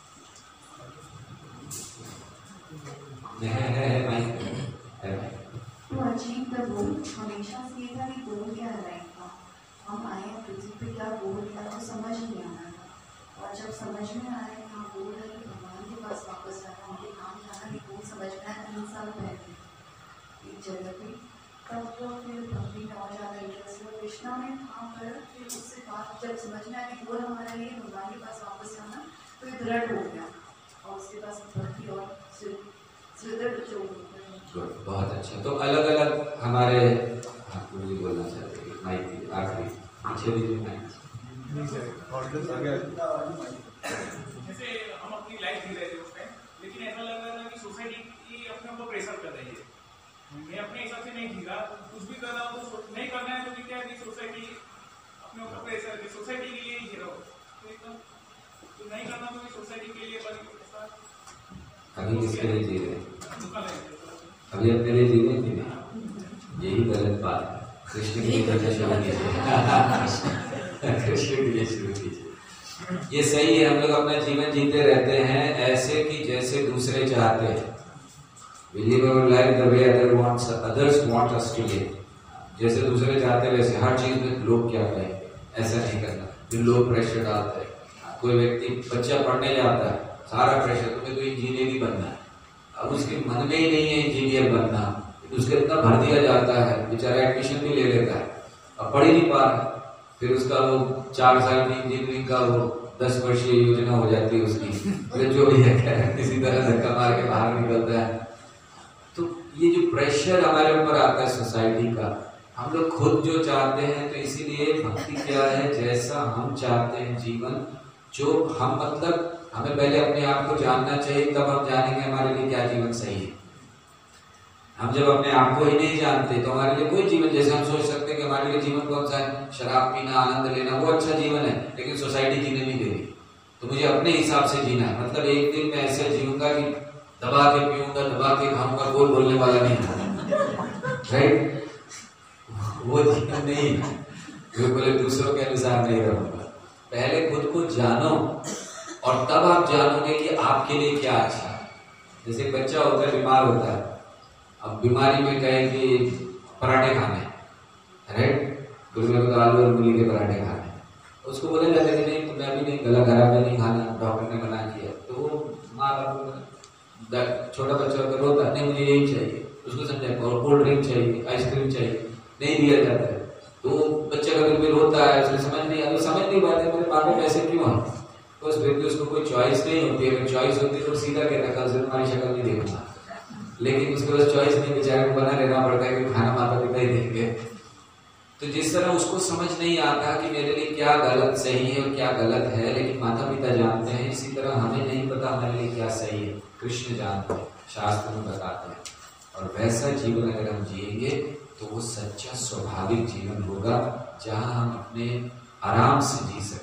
है माइक है। तो अचीव द गोल हमेशा से था कि गोल क्या है लाइफ का, हम आए हैं पृथ्वी पे, क्या गोल है तो समझ नहीं आ रहा था, और जब समझ में आया कि हाँ गोल है कि भगवान के पास वापस जाना, उनके काम जाना, कि गोल समझ में आया 3 साल पहले एक जगह पे, तब तो फिर भक्ति में और ज़्यादा इंटरेस्ट हुआ, कृष्णा में था, पर फिर उससे बात जब समझ में आया कि गोल हमारा ये भगवान के पास वापस जाना, तो ये दृढ़ हो गया, और उसके पास भक्ति और बहुत अच्छा। तो अलग अलग हमारे मुझे बोलना चाहते हैं माइक आखिरी पीछे भी जैसे हम अपनी लाइफ जी रहे थे उस टाइम, लेकिन ऐसा लग रहा था कि सोसाइटी की अपने ऊपर प्रेशर कर रही है, मैं अपने हिसाब से नहीं जी रहा, कुछ भी कर रहा हूँ तो नहीं करना है, तो क्या है कि सोसाइटी अपने ऊपर प्रेशर है, सोसाइटी के लिए ही जी रहा हूँ, तो नहीं करना तो सोसाइटी के लिए अभी किसके लिए जी रहे? अभी अपने लिए जी रहे थे, यही गलत बात है। कृष्ण के लिए शुरू कीजिए, कृष्ण के लिए शुरू कीजिए। ये सही है, हम लोग अपना जीवन जीते रहते हैं ऐसे कि जैसे दूसरे चाहते हैं। We live our life the way others want us to live. जैसे दूसरे चाहते हैं वैसे, हर चीज में लोग क्या कहें ऐसा नहीं करना, जो लोग प्रेशर डालते हैं। कोई व्यक्ति बच्चा पढ़ने जाता है, सारा प्रेशर तुम्हें तो इंजीनियर ही बनना है, अब उसके मन में ही नहीं है इंजीनियर बनना, उसके इतना भर दिया जाता है, बेचारा एडमिशन भी ले लेता है, अब पढ़ ही नहीं पा रहा, फिर उसका वो 4 साल की इंजीनियरिंग का वो 10 वर्षीय योजना हो जाती है उसकी, फिर जो भी है किसी तरह धक्का मार के बाहर निकलता है। तो ये जो प्रेशर हमारे ऊपर आता है सोसाइटी का, हम लोग खुद जो चाहते हैं, तो इसीलिए भक्ति क्या है, जैसा हम चाहते हैं जीवन, जो हम मतलब हमें पहले अपने आप को जानना चाहिए, तब हम जानेंगे हमारे लिए क्या जीवन सही है। हम जब अपने आप को ही नहीं जानते तो हमारे लिए कोई जीवन, जैसे हम सोच सकते हैं कि हमारे लिए जीवन कौन सा है, शराब पीना, आनंद लेना, वो अच्छा जीवन है, लेकिन सोसाइटी जीने नहीं दे रही, तो मुझे अपने हिसाब से जीना है। मतलब एक दिन मैं ऐसे जीऊंगा कि दबा के पीऊंगा, दबा के खाऊंगा, बोल बोलने वाला नहीं है, राइट? वो जीवन नहीं है, बिल्कुल दूसरों के अनुसार नहीं रहूंगा। पहले खुद को जानो और तब आप जानोगे कि आपके लिए क्या अच्छा है। जैसे एक बच्चा होता है, बीमार होता है, अब बीमारी में कहे कि पराठे खाने, राइट? गुरुदेव को आलू और मूली के पराठे खाने, उसको बोला जाता है कि नहीं, मैं भी नहीं, गला खराब है, नहीं खाना, डॉक्टर ने मना किया, तो वो माँ बाप, छोटा बच्चा होकर रोता, नहीं मुझे यही चाहिए, उसको समझाया, और कोल्ड ड्रिंक चाहिए, आइसक्रीम चाहिए, नहीं दिया जाता है, तो बच्चा का बिल्कुल रोता है, उसे समझ नहीं आता, समझ नहीं पाते मेरे माँ बाप ऐसे क्यों है, तो उस व्यक्ति उसको कोई चॉइस नहीं होती है। अगर चॉइस होती तो सीधा कहता कल से तुम्हारी शक्ल नहीं देखूंगा, लेकिन उसके पास चॉइस नहीं, बेचारे को बना रहना पड़ता है कि खाना माता पिता ही देंगे। तो जिस तरह उसको समझ नहीं आता कि मेरे लिए क्या गलत सही है और क्या गलत है, लेकिन माता पिता जानते हैं, इसी तरह हमें नहीं पता हमारे लिए क्या सही है, कृष्ण जानते हैं, शास्त्र में बताते हैं। और वैसा जीवन अगर हम जिएंगे तो वो सच्चा स्वाभाविक जीवन होगा, जहां हम अपने आराम से जी सके।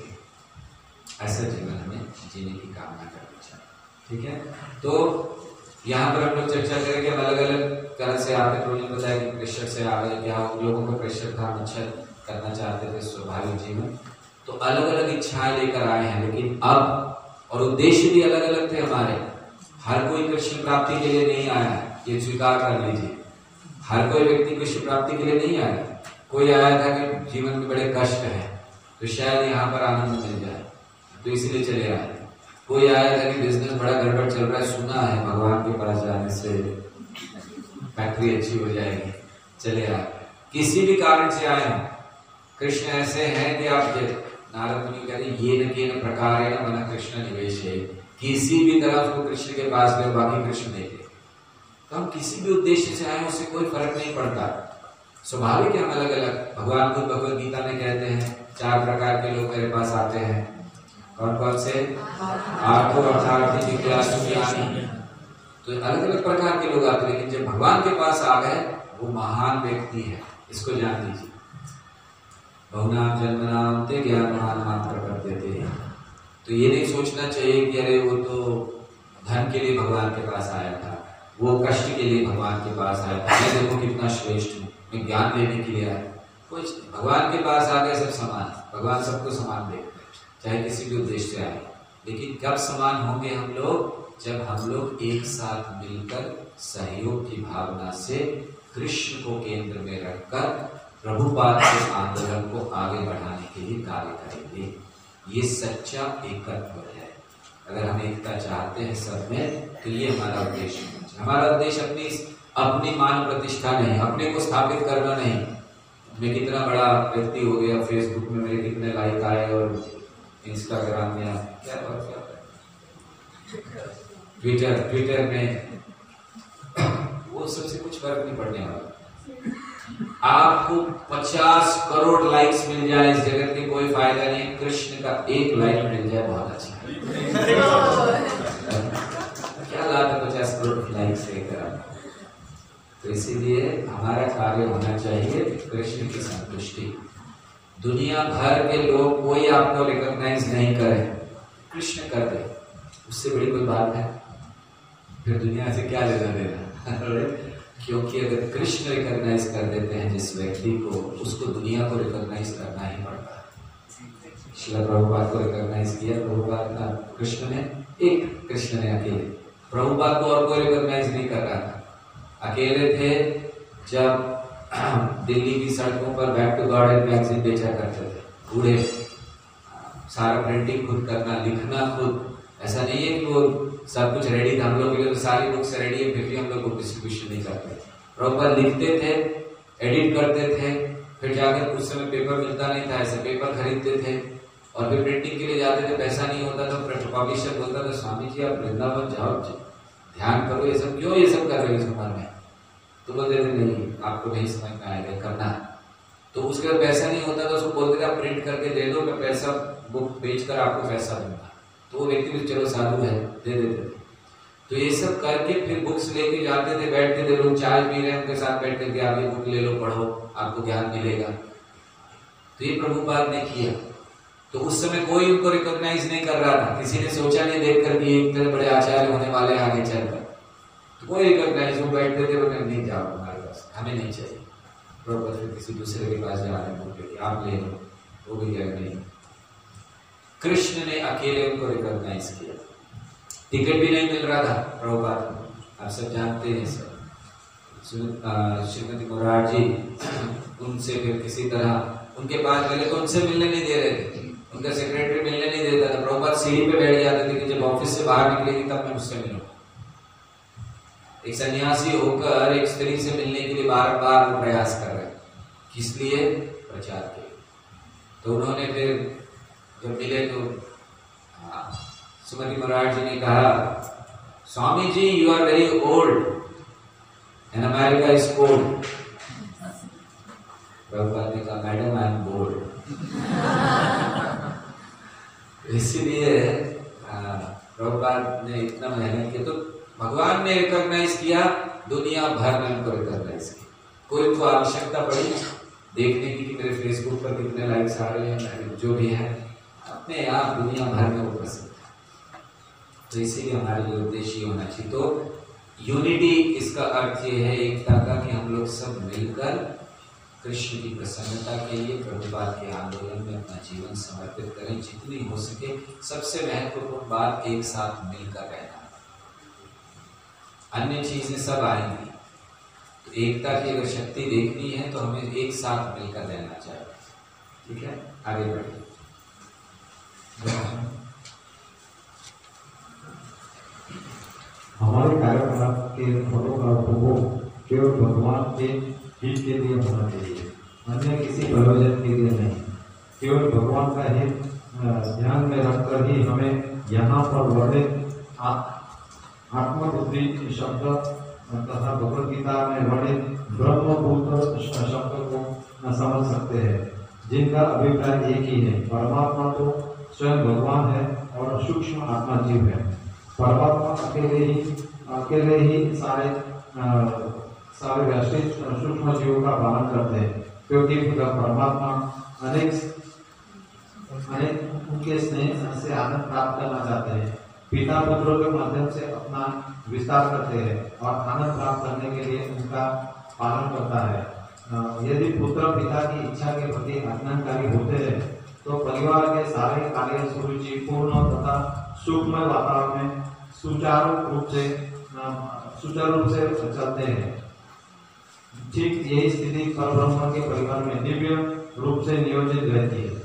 ऐसा जीवन हमें जीने की कामना करनी चाहिए, ठीक है? तो यहाँ पर हम लोग चर्चा करेंगे, हम अलग अलग तरह से आते हैं। ने बताया कि प्रेशर से आ गए, क्या उन लोगों का प्रेशर था, हम अच्छा करना चाहते थे स्वाभाविक जीवन, तो अलग अलग इच्छाएं लेकर आए हैं, लेकिन अब और उद्देश्य भी अलग अलग थे हमारे। हर कोई कृष्ण प्राप्ति के लिए नहीं आया, ये स्वीकार कर लीजिए। हर कोई व्यक्ति कृष्ण प्राप्ति के लिए नहीं आया, कोई आया था कि जीवन में बड़े कष्ट है तो शायद यहाँ पर आनंद मिल जाए, तो इसीलिए चले आए। कोई आया था कि बिजनेस बड़ा गड़बड़ चल रहा है, सुना है भगवान के पास जाने से फैक्ट्री अच्छी हो जाएगी, चले आए। किसी भी कारण से आए हो, कृष्ण ऐसे हैं कि आप नारद मुनि कहते हैं ये न के न प्रकार है न मन कृष्ण निवेश है, किसी भी तरह उसको कृष्ण के पास ले, बाकी कृष्ण देखे। तो हम किसी भी उद्देश्य से आए, उससे कोई फर्क नहीं पड़ता। स्वाभाविक है हम अलग अलग। भगवान खुद भगवद गीता में कहते हैं 4 प्रकार के लोग मेरे पास आते हैं। कौन कौन से? आठों अर्थार्थी जिज्ञासु ज्ञानी। तो अलग अलग प्रकार के लोग आते हैं, लेकिन जब भगवान के पास आ गए वो महान व्यक्ति है, इसको जान लीजिए। बहुनाम जन्मनाम ते ज्ञानवान मात्र करते थे। तो ये नहीं सोचना चाहिए कि अरे वो तो धन के लिए भगवान के पास आया था, वो कष्ट के लिए भगवान के पास आया था, मैं देखो कितना श्रेष्ठ हूँ, मैं ज्ञान देने के लिए आया। कुछ भगवान के पास आ गए सब समान, भगवान सबको समान देखते हैं, चाहे किसी भी उद्देश्य से आए। लेकिन कब समान होंगे हम लोग? जब हम लोग एक साथ मिलकर सहयोग की भावना से कृष्ण को केंद्र में रखकर प्रभुपाद के आंदोलन को आगे बढ़ाने के लिए कार्य करेंगे। ये सच्चा एकत्व है। अगर हम एकता चाहते हैं सब में, तो ये हमारा उद्देश्य है। हमारा उद्देश्य अपनी मान प्रतिष्ठा नहीं, अपने को स्थापित करना नहीं। मैं कितना बड़ा व्यक्ति हो गया, फेसबुक में मेरे कितने लाइक आए और इंस्टाग्राम में क्या ट्विटर में, वो सबसे कुछ फर्क नहीं पड़ने वाला। आपको 50 करोड़ लाइक्स मिल जाए इस जगत के कोई फायदा नहीं, कृष्ण का 1 लाइक मिल जाए बहुत अच्छा है। क्या लाभ है 50 करोड़ लाइक्स लेकर? तो इसीलिए हमारा कार्य होना चाहिए कृष्ण की संतुष्टि। दुनिया भर के लोग कोई आपको रिकॉग्नाइज नहीं करे, कृष्ण कर दे, उससे बड़ी कोई बात है? फिर दुनिया से क्या लेना देना? क्योंकि अगर कृष्ण रिकॉग्नाइज कर देते हैं जिस व्यक्ति को, उसको दुनिया को रिकॉग्नाइज करना ही पड़ता है। श्रील प्रभुपाद को रिकॉग्नाइज किया प्रभुपाद का कृष्ण ने, एक कृष्ण ने अकेले। प्रभुपाद को और कोई रिकॉग्नाइज नहीं कर रहा था, अकेले थे। जब दिल्ली की सड़कों पर बैक टू गार्डन मैगजीन बेचा करते थे, बूढ़े, सारा प्रिंटिंग खुद करना, लिखना खुद। ऐसा नहीं है कि वो सब कुछ रेडी था, हम लोग के लिए तो सारी बुक्स रेडी है, फिर भी हम लोग को डिस्ट्रीब्यूशन नहीं करते। प्रॉपर लिखते थे, एडिट करते थे, फिर जाकर उस समय पेपर मिलता नहीं था, ऐसे पेपर खरीदते थे और फिर प्रिंटिंग के लिए जाते थे, पैसा नहीं होता था। पब्लिशर बोलता था स्वामी जी आप वृंदावन जाओ, ध्यान करो, ये सब क्यों ये सब कर रहे हो इस उम्र में? तो बोलते थे नहीं आपको नहीं समझ में आएगा, करना। तो उसके बाद पैसा नहीं होता तो उसको बोलते थे आप प्रिंट करके दे दो, मैं पैसा बुक बेचकर आपको पैसा दूंगा। तो वो व्यक्ति भी चलो साधु है, दे देते थे। तो ये सब करके फिर बुक्स लेके जाते थे, बैठते थे, लोग चाय पी रहे हैं उनके साथ बैठ के आप ये बुक ले लो, पढ़ो, आपको ज्ञान मिलेगा। तो ये प्रभुपाद ने किया। तो उस समय कोई उनको रिकॉग्नाइज नहीं कर रहा था, किसी ने सोचा नहीं देखकर कि एक तरह बड़े आचार्य होने वाले आगे चलकर, तो कोई रिकॉग्नाइज, वो बैठते थे, वो नहीं जाओ हमारे पास, हमें नहीं चाहिए। प्रभुपाद फिर किसी दूसरे के पास जा रहे हैं, आप ले लो, वो भी कह नहीं। कृष्ण ने अकेले उनको रिकॉग्नाइज किया। टिकट भी नहीं मिल रहा था प्रभुपाद को, आप सब जानते हैं सब। श्रीमती मोरारजी उनसे फिर किसी तरह उनके पास मिले तो उनसे मिलने नहीं दे रहे थे, उनका सेक्रेटरी मिलने नहीं देता था। प्रभुपाद सीढ़ी पे बैठ जाते थे कि जब ऑफिस से बाहर निकलेगी तब मैं उससे मिलूं। एक सन्यासी होकर एक स्त्री से मिलने के लिए बार बार वो प्रयास कर रहे, किस लिए? प्रचार के लिए। तो उन्होंने फिर जब मिले तो सुमति महाराज जी ने कहा स्वामी ji you are very old and America is cold. Prabhupada ने कहा मैडम आई एम बोल्ड। इसीलिए प्रभुपाद ने इतना मेहनत किया, तो भगवान ने रिकॉग्नाइज किया, दुनिया भर में उनको रिकॉग्नाइज किया। कोई तो आवश्यकता पड़ी देखने की कि मेरे फेसबुक पर कितने लाइक्स आ रहे हैं, जो भी है अपने आप दुनिया भर में वो प्रसिद्ध है। तो इसीलिए हमारे लिए उद्देश्य होना चाहिए। तो यूनिटी, इसका अर्थ ये है एकता का, कि हम लोग सब मिलकर कृष्ण की प्रसन्नता के लिए प्रभुपाद के आंदोलन में अपना जीवन समर्पित करें, जितनी हो सके। सबसे महत्वपूर्ण बात एक साथ मिलकर रहना, अन्य चीजें सब आएंगी। तो एकता की अगर शक्ति देखनी है तो हमें एक साथ मिलकर रहना चाहिए। ठीक है, आगे बढ़िए। हमारे कार्यकलाप के फलों का उपभोग केवल भगवान के हित के लिए होना चाहिए, अन्य किसी प्रयोजन के लिए नहीं। केवल भगवान का हित ध्यान में रखकर ही हमें यहाँ पर वर्णित आत्मबुद्धि शब्द तथा भगवद गीता में वर्णित ब्रह्मभूत शब्द को समझ सकते हैं, जिनका अभिप्राय एक ही है। परमात्मा तो स्वयं भगवान है और सूक्ष्म आत्मा जीव है। परमात्मा अकेले ही सारे वैश्विक सूक्ष्म जीवों का पालन करते हैं, क्योंकि परमात्मा अनेक उनके स्नेह से आनंद प्राप्त करना चाहते हैं। पिता पुत्रों के माध्यम से अपना विस्तार करते हैं और आनंद प्राप्त करने के लिए उनका पालन करता है। यदि पुत्र पिता की इच्छा के प्रति आज्ञाकारी होते हैं तो परिवार के सारे कार्य सुरुचिपूर्ण तथा सुखमय वातावरण में सुचारू रूप से चलते हैं। ठीक यही स्थिति परब्रह्म के परिवार में दिव्य रूप से नियोजित रहती है।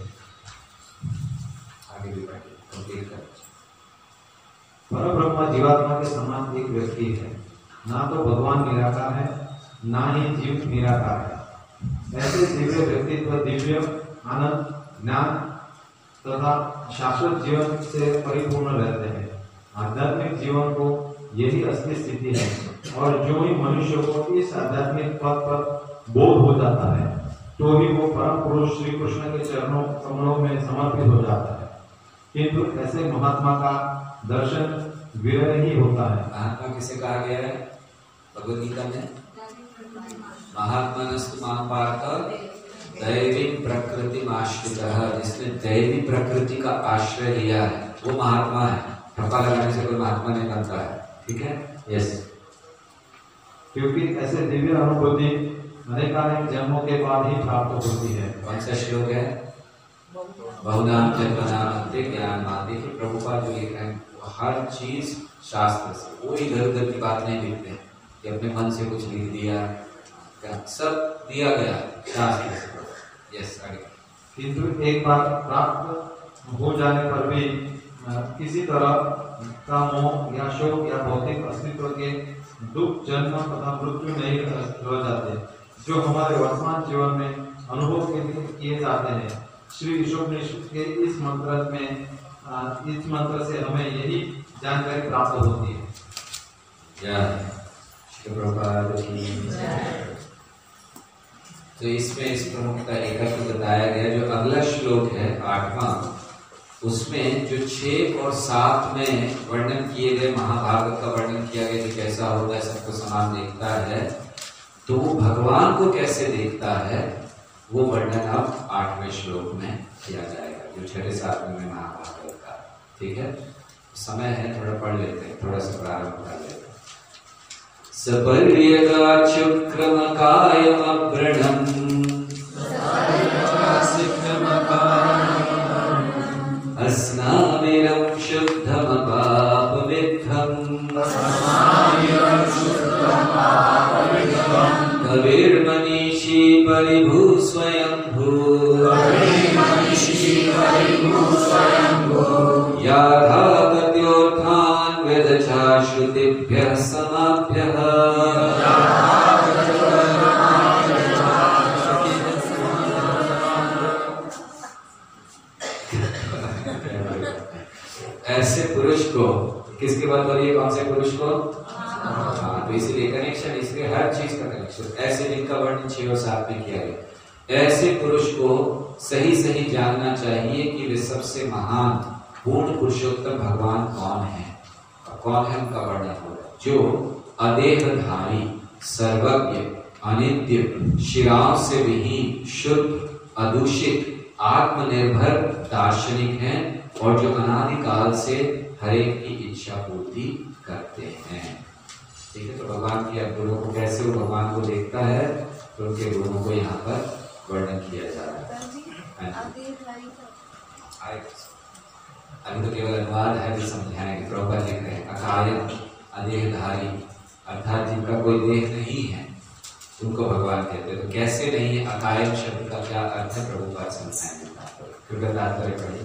आगे भी पढ़िए। परब्रह्म जीवात्मा के समान एक व्यक्ति है। ना तो भगवान निराकार है, ना ही जीव निराकार है। ऐसे दिव्य व्यक्तित्व दिव्य आनंद, ज्ञान तथा शाश्वत जीवन से परिपूर्ण रहते हैं। आध्यात्मिक जीवन को यही असली स्थिति है, और जो ही मनुष्य को इस आध्यात्मिक पथ पर बोध हो जाता है तो ही वो परम पुरुष श्री कृष्ण के चरणों कमलों में समर्पित हो जाता है। किंतु ऐसे महात्मा का दर्शन विरल ही होता है। महात्मा किसे कहा गया है भगवद गीता में? महात्मनस्तु मां पार्थ दैवी प्रकृति आश्रितः, जिसने दैवी प्रकृति का आश्रय लिया है वो महात्मा है। ठप्पा लगाने से कोई महात्मा नहीं बनता है, ठीक है? यस। क्योंकि ऐसे दिव्य अनुभूति अनेकानेक जन्मों के बाद ही प्राप्त होती है। कौन सा श्लोक है? बहुनाम जन्मनामन्ते ज्ञानमाते। कि प्रभुपाद जो लिख रहे हैं हर चीज शास्त्र से, वो इधर उधर की बात नहीं लिखते हैं कि अपने मन से कुछ लिख दिया, सब दिया गया शास्त्र से। यस, आगे। किंतु एक बार प्राप्त हो जाने पर भी किसी तरह का मोह या शोक या भौतिक अस्तित्व के दुख, जन्म तथा मृत्यु नहीं रह जाते, जो हमारे वर्तमान जीवन में अनुभव के लिए किए जाते हैं। श्री ईशोपनिषद के इस मंत्र से हमें यही जानकारी प्राप्त होती है। तो इसमें इस प्रमुख का एकत्व बताया गया। जो अगला श्लोक है 8वां, उसमें जो 6 और 7 में वर्णन किए गए महाभारत का वर्णन किया गया कि कैसा होता है, सबको समान देखता है, तो वो भगवान को कैसे देखता है वो वर्णन अब 8वें श्लोक में किया जाएगा, जो 6-7 में महाभारत का। ठीक है, समय है, थोड़ा पढ़ लेते हैं, थोड़ा सा प्रारंभ कर लेते हैं। सपर्यगाच्युक्रमकायमव्रणम् अस्नाविरं शुद्धमपापविद्धम् कविर्मनीषी परिभू स्वयंभू याथागत्योत्थान् वेदचा श्रुतिभ्यः समाभ्यः। ऐसे पुरुष को, किसके बात हो रही है? कौन से पुरुष को? हाँ, तो इसीलिए कनेक्शन, इसलिए हर चीज का कनेक्शन। ऐसे जिनका वर्णन 6 और 7 में किया गया, ऐसे पुरुष को सही सही जानना चाहिए कि वे सबसे महान पूर्ण पुरुषोत्तम भगवान कौन है, और कौन है उनका वर्णन हो, जो अदेहधारी, सर्वज्ञ, अनित्य, शिराओं से विहीन, शुद्ध, अदूषित, आत्मनिर्भर दार्शनिक हैं, और जो अनादिकाल से हरेक की इच्छा पूर्ति करते हैं। ठीक है, तो भगवान के गुणों को कैसे वो भगवान को देखता है, तो उनके गुणों को यहाँ पर वर्णन किया जा रहा है। अभी तो केवल अनुवाद है, भी समझाएंगे। प्रभुपाद लिख रहे हैं अकायम अदेहधारी, अर्थात जिनका कोई देह नहीं है उनको भगवान कहते हैं। तो कैसे नहीं है, अकायम शब्द का क्या अर्थ है, प्रभुपाद समझाएंगे। कृपया तात्पर्य पढ़िए।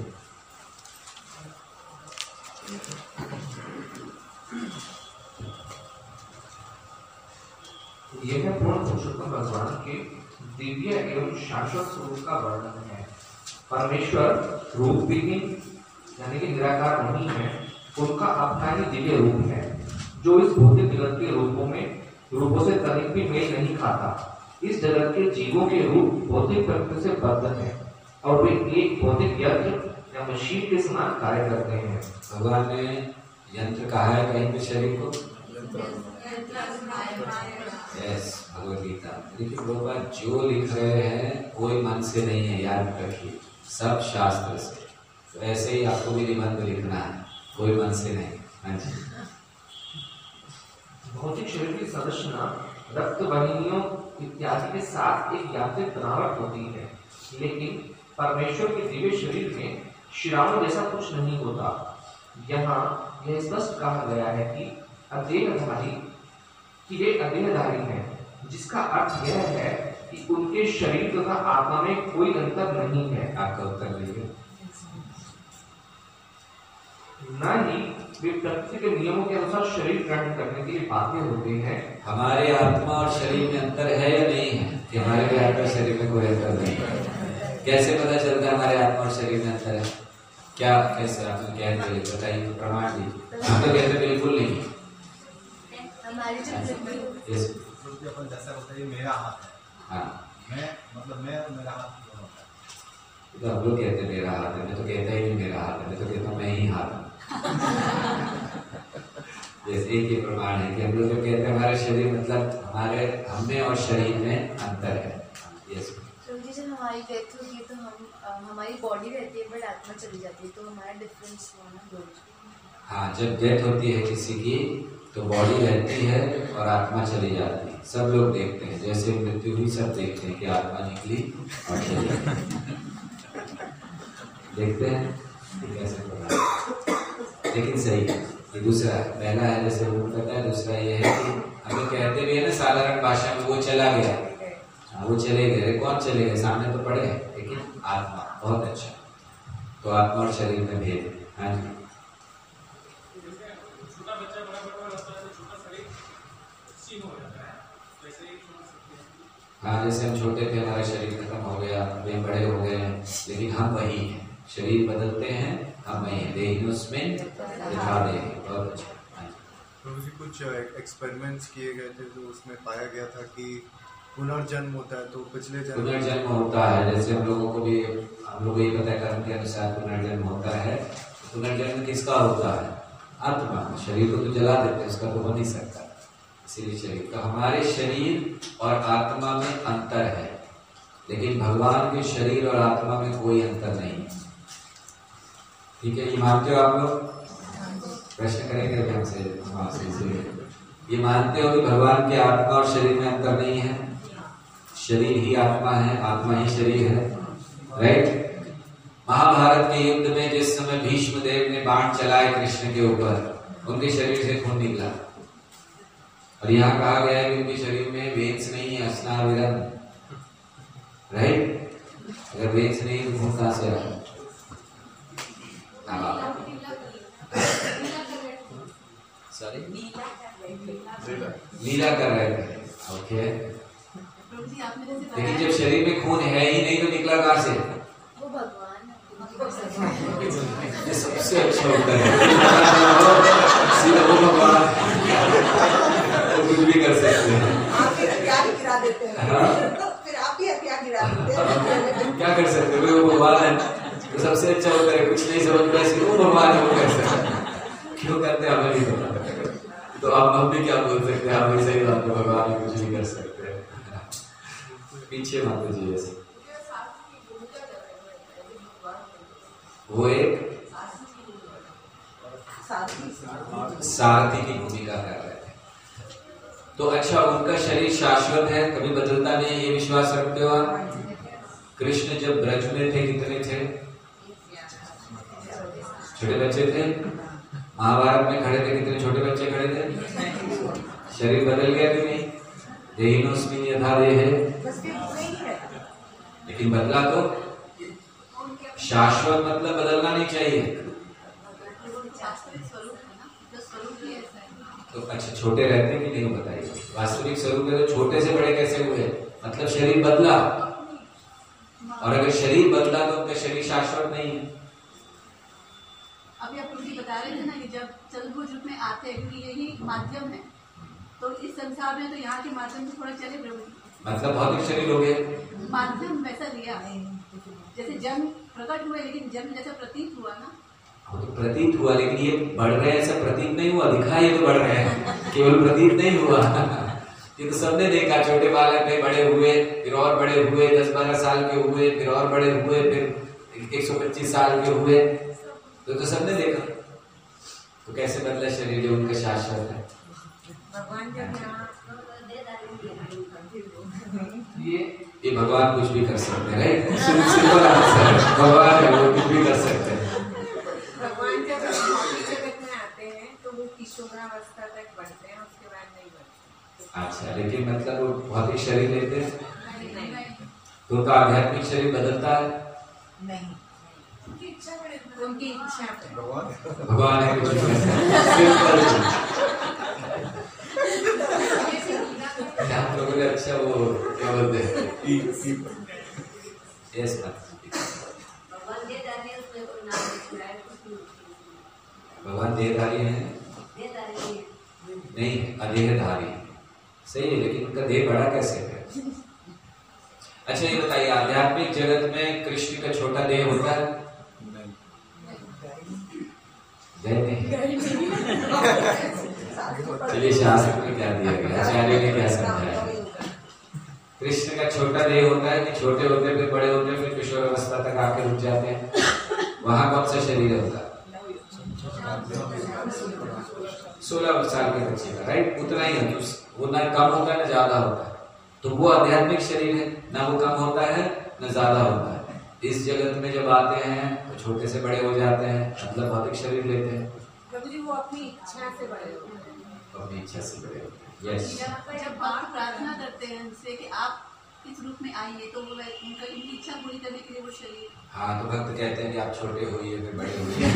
यह पूर्ण पुरुषोत्तम भगवान के दिव्य एवं शाश्वत स्वरूप का वर्णन है। परमेश्वर रूप विहीन यानी कि निराकार नहीं है, उनका अपना ही दिव्य रूप है, जो इस भौतिक जगत के रूपों में रूपों से तनिक भी मेल नहीं खाता। इस जगत के जीवों के रूप भौतिक प्रकृति से बद्ध है और वे एक भौतिक यंत्र या मशीन के समान कार्य करते हैं। भगवान ने यंत्र कहा है कहीं पे शरीर को? यस, भगवद गीता। लेकिन वो बात जो लिख रहे हैं कोई मन से नहीं है, याद रखिए, सब शास्त्र से। तो ऐसे ही आपको भी निबंध लिखना है, कोई मन से नहीं। हाँ जी। भौतिक शरीर की संरचना रक्त वाहिनियों इत्यादि के साथ एक यांत्रिक बनावट होती है, लेकिन परमेश्वर के दिव्य शरीर में शिराओं जैसा कुछ नहीं होता। यहाँ यह स्पष्ट कहा गया है कि वे अदेहधारी हैं, जिसका अर्थ यह है कि उनके शरीर तथा आत्मा में कोई अंतर नहीं है। आपका उत्तर लीजिए। न ही वे प्रकृति के नियमों के अनुसार शरीर ग्रहण करने के लिए बाध्य होते हैं। हमारे आत्मा और शरीर में अंतर है या नहीं है? कि हमारे भी आत्मा और शरीर में कोई अंतर नहीं है। कैसे पता चलता है हमारे आत्मा और शरीर में अंतर है? क्या कैसे आपने कहते हैं, बताइए, प्रमाण दीजिए। हम तो कहते बिल्कुल नहीं। हमारी जो अपन जैसा होता है, ये मेरा हाथ है। हाँ, मैं मतलब मैं और मेरा हाथ दोनों होता है। तो हम लोग कहते हैं मेरा हाथ है, मैं तो कहता ही नहीं मेरा हाथ है, मैं तो कहता हूँ मैं ही हाथ हूँ। जैसे एक ही प्रमाण है कि हम लोग जो कहते हैं हमारे शरीर मतलब हमारे हमें और शरीर में अंतर है। यस। तो जब हमारी डेथ होगी तो हम हमारी बॉडी रहती है बट आत्मा चली जाती है, तो हमारा डिफरेंस होना। हाँ, जब डेथ होती है किसी की तो बॉडी रहती है और आत्मा चली जाती है। सब लोग देखते हैं, जैसे मृत्यु हुई सब देखते हैं कि आत्मा निकली और चली गई। देखते हैं कि कैसे प्रकार। लेकिन सही है ये दूसरा है। पहला है जैसे वो कहता है, दूसरा ये है कि हमें कहते भी है ना साधारण भाषा में, वो चला गया। हाँ, वो चले गए। कौन चले गए? सामने तो पड़े हैं, लेकिन आत्मा। बहुत अच्छा। तो आत्मा और शरीर में भेद है। हाँ जी। हाँ, जैसे हम छोटे थे, हमारा शरीर खत्म हो गया, वे बड़े हो गए, लेकिन हम वही हैं। शरीर बदलते हैं, हम वही हैं। देहिनुस्मिन् यथा देहि। बहुत अच्छा। कुछ एक्सपेरिमेंट्स किए गए थे तो उसमें पाया गया था कि पुनर्जन्म होता है, तो पिछले जन्म पुनर्जन्म होता है। जैसे हम लोगों को भी, हम लोग यही पता है कर्म के अनुसार पुनर्जन्म होता है। पुनर्जन्म किसका होता है? आत्मा। शरीर को तो जला देते हैं, उसका तो हो नहीं सकता, इसीलिए शरीर। तो हमारे शरीर और आत्मा में अंतर है, लेकिन भगवान के शरीर और आत्मा में कोई अंतर नहीं है। ठीक है, ये मानते हो आप लोग? प्रश्न करेंगे हमसे, ये मानते हो कि भगवान के आत्मा और शरीर में अंतर नहीं है? शरीर ही आत्मा है, आत्मा ही शरीर है। राइट? महाभारत के युद्ध में जिस समय भीष्म देव ने बाण चलाए कृष्ण के ऊपर, उनके शरीर से खून निकला। और यहाँ कहा गया है कि उनके शरीर में वेन्स नहीं है, अस्नाविरम। राइट? अगर वेन्स नहीं तो खून कहाँ से आया? सॉरी, लीला कर रहे थे। ओके, लेकिन जब शरीर में खून है ही नहीं तो निकला कहाँ से? वो भगवान ये सबसे अच्छा उत्तर है। सीधा वो भगवान तो कुछ भी कर सकते हैं। आप ही हथियार गिरा देते हैं, फिर आप ही हथियार गिरा देते हैं। क्या कर सकते हैं? वो भगवान है तो सबसे अच्छा उत्तर है। कुछ नहीं समझ पाए, वो भगवान है, वो कर सकते हैं। क्यों करते हैं हमें नहीं पता। तो अब हम भी क्या बोल सकते हैं? हम भी सही बात है, भगवान भी कुछ नहीं कर सकते। पीछे मत जी। वो एक सारथी की भूमिका कर रहे थे। तो अच्छा, उनका शरीर शाश्वत है, कभी बदलता नहीं, ये विश्वास रखते हो आप? कृष्ण जब ब्रज में थे कितने थे? छोटे बच्चे थे। महाभारत में खड़े थे, कितने छोटे बच्चे खड़े थे? शरीर बदल गया कि नहीं? देहिनुस्मिन् यथा देहि। लेकिन बदला तो शाश्वत, मतलब बदलना नहीं चाहिए। तो अच्छा, छोटे रहते कि नहीं बताइए? वास्तविक स्वरूप है तो छोटे से बड़े कैसे हुए? मतलब शरीर बदला, और अगर शरीर बदला तो उनका शरीर शाश्वत नहीं है। अभी आप मुझे बता रहे थे ना कि जब चतुर्भुज रूप में आते हैं, क्योंकि यही माध्यम है तो इस संसार में तो यहाँ के माध्यम से थोड़ा चले प्रभु जी। मतलब भौतिक शरीर हो गए, माध्यम वैसा लिया, जैसे जन्म प्रकट हुए लेकिन जन्म जैसा प्रतीत हुआ ना। वो तो प्रतीत हुआ, लेकिन ये बढ़ रहे हैं ऐसा प्रतीत नहीं हुआ, दिखाई तो बढ़ रहे हैं, केवल प्रतीत नहीं हुआ। ये तो सबने देखा, छोटे बालक में बड़े हुए, फिर और बड़े हुए, 10-12 साल के हुए, फिर और बड़े हुए, फिर 125 साल के हुए, तो सबने देखा। तो कैसे बदला शरीर जो उनका शाश्वत है? भगवान जब यहाँ ये भगवान कुछ भी कर सकते हैं, राइट? भगवान है, वो कुछ भी कर सकते हैं। भगवान जब भौतिक जगत में आते हैं तो वो किशोरावस्था तक बढ़ते हैं, उसके बाद नहीं बढ़ते। अच्छा, लेकिन मतलब वो भौतिक शरीर लेते हैं तो आध्यात्मिक शरीर बदलता है? नहीं, उनकी इच्छा पे, उनकी इच्छा पे भगवान है कुछ भी सिंपल। आप लोगों ने अच्छा वो क्या बोलते हैं, यस भगवान देहधारी है, उसमें कोई नाम नहीं है, भगवान देहधारी है नहीं, अदेहधारी सही है, लेकिन उनका देह बड़ा कैसे है? अच्छा ये बताइए, आध्यात्मिक जगत में कृष्ण का छोटा देह होता है? नहीं। चलिए शास्त्र में क्या दिया गया, आचार्य ने क्या समझाया? कृष्ण का छोटा देह होता है कि छोटे होते फिर बड़े होते फिर किशोर अवस्था तक आके रुक जाते हैं? वहां कौन सा शरीर होता है? 16 साल के बच्चे का, राइट? उतना ही है, वो ना कम होता है ना ज्यादा होता है। तो वो आध्यात्मिक शरीर है, ना वो कम होता है ना ज्यादा होता है। इस जगत में जब आते हैं तो छोटे से बड़े हो जाते हैं, मतलब भौतिक शरीर लेते हैं। प्रभु जी वो अपनी इच्छा से बड़े होते हैं, अपनी इच्छा से बड़े होते हैं। यस, जब भक्त प्रार्थना करते हैं उनसे कि आप इस रूप में आइए, तो वो उनका उनकी इच्छा पूरी करने के लिए वो शरीर। हाँ, तो भक्त कहते हैं कि आप छोटे होइए फिर बड़े होइए।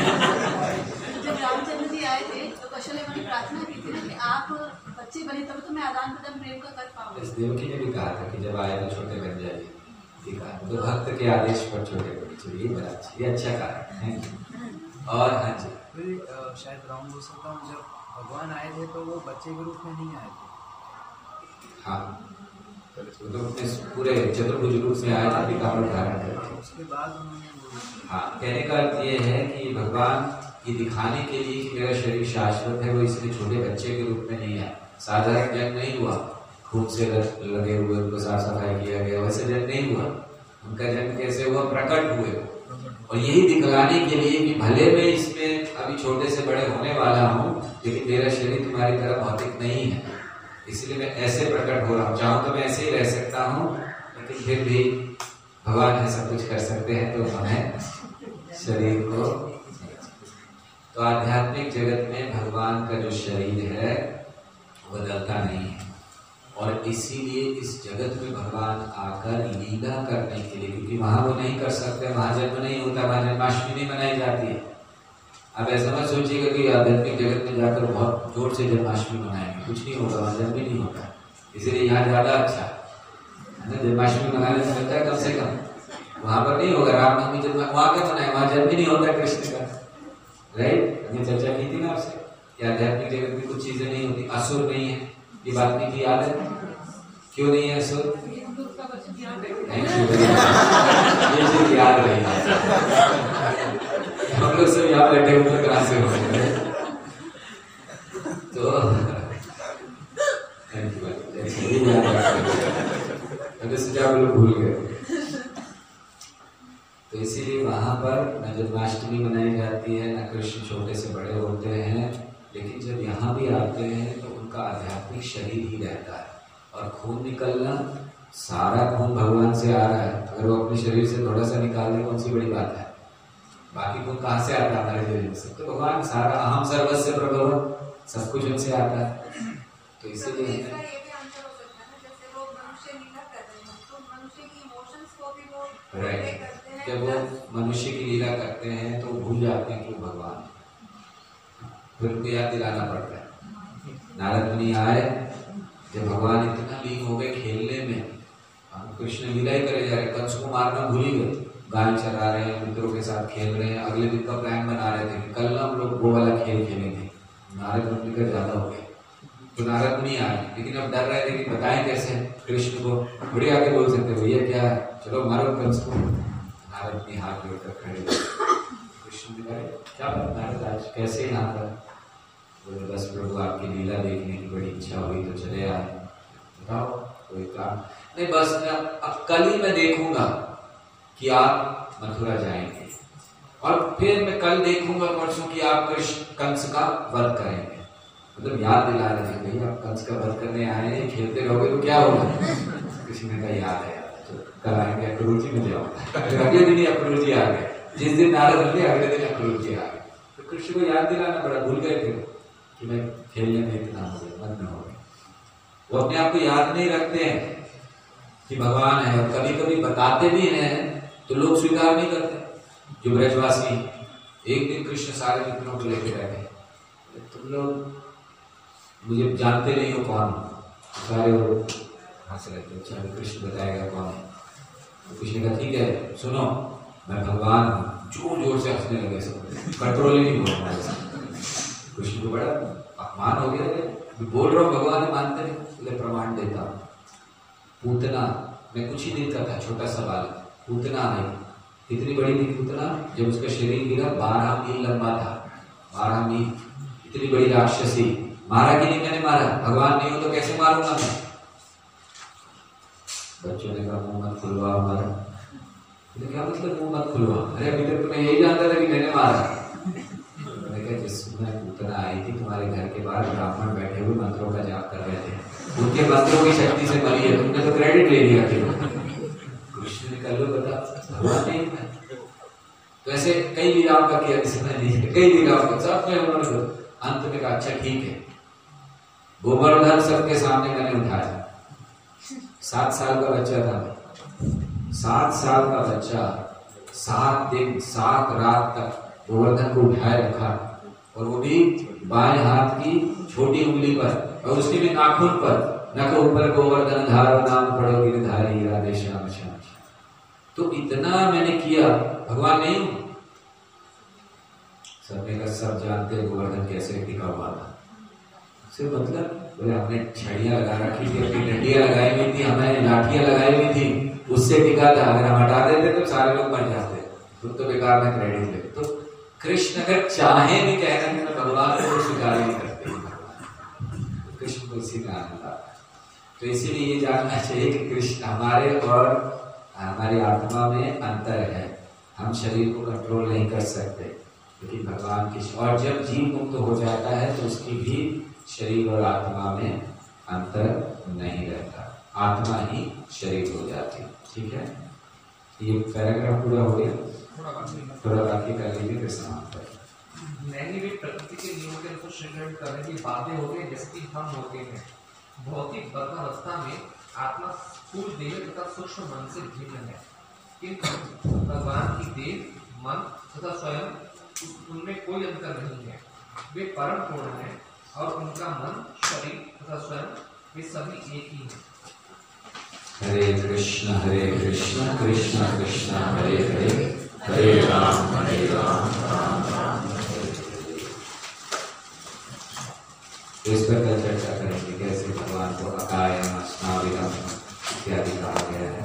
जब रामचंद्र जी आए थे तो कौशल्या ने प्रार्थना की थी कि आप बच्चे बने तब तो मैं आदान प्रदान प्रेम का कर पाऊंगा। इस देवकी ने भी कहा था कि जब आए तो छोटे बन जाइए, तो भक्त के आदेश पर छोटे बने चलिए, बड़ा अच्छा, ये अच्छा कहा। Thank you. और हाँ जी, शायद राम हो सकता हूँ, जब भगवान आए थे तो वो बच्चे के रूप में नहीं आए थे। हाँ, तो अपने पूरे चतुर्भुज रूप में आए थे, कमल धारण करके। उसके बाद उन्होंने हाँ, कहने का अर्थ ये है कि भगवान ये दिखाने के लिए कि मेरा शरीर शाश्वत है, वो इसलिए छोटे बच्चे के रूप में नहीं आया। साधारण जन्म नहीं हुआ, खून से लगे हुए उनको साफ सफाई किया गया, वैसे जन्म नहीं हुआ। उनका जन्म कैसे हुआ? प्रकट हुए, और यही दिखलाने के लिए कि भले मैं इसमें अभी छोटे से बड़े होने वाला हूँ, लेकिन मेरा शरीर तुम्हारी तरह भौतिक नहीं है, इसलिए मैं ऐसे प्रकट हो रहा हूँ। चाहूँ तो मैं ऐसे ही रह सकता हूँ, लेकिन फिर भी भगवान है, सब कुछ कर सकते हैं, तो हमें शरीर को। तो आध्यात्मिक जगत में भगवान का जो शरीर है बदलता नहीं है, और इसीलिए इस जगत में भगवान आकर लीला करने के लिए, क्योंकि वहां वो नहीं कर सकते, वहां जन्म नहीं होता, वहां जन्माष्टमी नहीं मनाई जाती है। अब ऐसा मत सोचिएगा कि आध्यात्मिक जगत में जाकर बहुत जोर से जन्माष्टमी मनाएंगे, कुछ नहीं होगा, वहां जन्म ही नहीं होता। इसीलिए यहाँ ज्यादा अच्छा है ना, जन्माष्टमी मनाने से मिलता है कम से कम। वहां पर नहीं होगा रामनवमी, जन्म वहां क्या मनाए, वहां जन्म ही नहीं होता कृष्ण का, राइट? हमने चर्चा की थी ना आपसे कि आध्यात्मिक जगत में कुछ चीजें नहीं होती, असुर नहीं है, ये बात नहीं की, याद है? क्यों नहीं है असुर? ये चीज याद रही, हम लोग सब यहाँ बैठे हुए कहाँ से हो तो आप लोग भूल गए। तो इसीलिए वहां पर न जन्माष्टमी मनाई जाती है, न कृष्ण छोटे से बड़े होते हैं, लेकिन जब यहाँ भी आते हैं तो उनका आध्यात्मिक शरीर ही रहता है, और खून निकलना, सारा खून भगवान से आ रहा है। अगर वो अपने शरीर से थोड़ा सा निकाल दे, कौन सी बड़ी बात है? बाकी खून कहाँ से आता है हमारे शरीर से? तो भगवान सारा, अहम सर्वस्य प्रभव, सब कुछ उनसे आता है। तो इसीलिए राइट, जब वो मनुष्य की लीला करते हैं तो भूल जाते हैं कि वो भगवान, फिर उनको याद दिलाना पड़ता है। नारद मुनि आए, जब भगवान इतना लीन हो गए खेलने में, कृष्ण लीला ही करे जा रहे, कंस को मारना भूल ही गए, गाय चला रहे हैं, मित्रों के साथ खेल रहे हैं, अगले दिन का प्लान बना रहे थे कि कल ना हम लोग वो वाला खेल खेलेंगे। नारद मुनि का ज्यादा हो गया, तो नारद मुनि आए, लेकिन अब डर रहे थे कि बताएं कैसे कृष्ण को। बड़े आगे बोल सकते भैया क्या है, चलो मारो कंस को। नारद मुनि हाथ जोड़कर खड़े हुए। कृष्ण ने कहा क्या बात नारद आज कैसे यहाँ पर? बोले बस प्रभु आपकी लीला देखने की बड़ी इच्छा हुई तो चले आए। बताओ कोई काम? नहीं बस अब कल ही मैं देखूंगा कि आप मथुरा जाएंगे, और फिर मैं कल देखूंगा परसों कि आप कृष्ण कंस का वध करेंगे। मतलब याद दिला रहे थे भैया आप कंस का वध करने आए हैं, खेलते रहोगे तो क्या होगा? किसी ने कहा याद है तो कल आएंगे, अक्रूर जी में जाओ। अगले दिन ही अक्रूर जी आ गए, जिस दिन नारद होंगे अगले दिन अक्रूर जी आ गए। तो कृष्ण को याद दिलाना बड़ा भूल गए थे कि मैं खेलने में इतना हो गया, मत न हो गया। वो अपने आप को याद नहीं रखते हैं कि भगवान है, और कभी कभी बताते भी हैं तो लोग स्वीकार नहीं करते। जो ब्रजवासी एक दिन कृष्ण सारे मित्रों को लेकर बैठे, तुम लोग मुझे जानते नहीं हो कौन? सारे लोग हंस रहे थे, अच्छा कृष्ण बताएगा कौन है। तो कृष्ण का ठीक है सुनो, मैं भगवान हूँ। जोर जोर से हंसने लगे, सब कंट्रोल ही नहीं हो रहा है। कृष्ण को बड़ा अपमान हो गया, बोल रहा हूँ भगवान है, मानते नहीं। बोले प्रमाण देता हूँ। पूतना, मैं कुछ ही दिन का था, छोटा सा बालक, पूतना नहीं, कितनी बड़ी थी पूतना? जब उसका शरीर गिरा 12 मील लंबा था, 12 मील। इतनी बड़ी राक्षसी, मारा कि नहीं? मैंने मारा। भगवान नहीं हो तो कैसे मारूंगा मैं? बच्चों ने कहा मुंह मत खुलवा हमारा। क्या मतलब मुंह मत खुलवा? अरे अभी तक तुम्हें यही जानता था कि मैंने मारा। मैंने कहा जिस समय पूतना आई थी तुम्हारे घर के बाहर ब्राह्मण बैठे हुए मंत्रों का जाप कर रहे थे, उनके मंत्रों की शक्ति से मरी है, तुमने तो क्रेडिट ले लिया। कृष्ण ने कहा लो बता, भगवान नहीं है। तो ऐसे कई लीलाओं का किया इसने नहीं, कई लीलाओं का सब में उन्होंने अंत में कहा अच्छा ठीक है। गोवर्धन सबके सामने मैंने उठाया, 7 साल का बच्चा था, 7 साल का बच्चा 7 दिन 7 रात तक गोवर्धन को उठाए रखा, और वो भी बाएं हाथ की छोटी उंगली पर, और उसके भी नाखून पर, नख ऊपर गोवर्धन धारो नाम पढ़ो गिरधारी राधे श्याम श्याम। तो इतना मैंने किया, भगवान नहीं हूं। सबने का सब जानते गोवर्धन कैसे टिका हुआ था। सिर्फ मतलब बोले हमने छड़ियां लगा रखी थी, अपनी डंडियां लगाई हुई थी, हमें लाठियां लगाई हुई थी, उससे टिका था। अगर हम हटा देते तो सारे लोग मर जाते, तुम तो बेकार में क्रेडिट ले। तो कृष्ण अगर चाहे भी कहना कि मैं भगवान को स्वीकार नहीं करते, कृष्ण को इसी में आनंद आता। तो इसीलिए ये जानना चाहिए कि कृष्ण हमारे और हमारी आत्मा में अंतर है। हम शरीर को कंट्रोल नहीं कर सकते, लेकिन भगवान की। और जब जीव मुक्त हो जाता है तो उसकी भी शरीर और आत्मा में अंतर नहीं रहता, आत्मा ही शरीर हो जाती है। ठीक है, ये पैराग्राफ पूरा हो गया, थोड़ा बाकी कर लीजिए फिर समाप्त करें। नैनी भी प्रकृति के नियमों के अनुसार शरीर करने की बातें हो गई, जैसे कि हम होते हैं। भौतिक बद्धावस्था में आत्मा स्थूल देह तथा सूक्ष्म मन से भिन्न है, किंतु भगवान की देह, मन तथा स्वयं उनमें कोई अंतर नहीं है। वे परम पूर्ण है, और उनका मन, शरीर तथा स्वयं वे सभी एक ही हैं। हरे कृष्ण कृष्ण कृष्ण हरे हरे, हरे राम राम राम हरे हरे। इस पर कल चर्चा करेंगे कैसे भगवान को अकायम अस्नाविदम इत्यादि कहा गया है।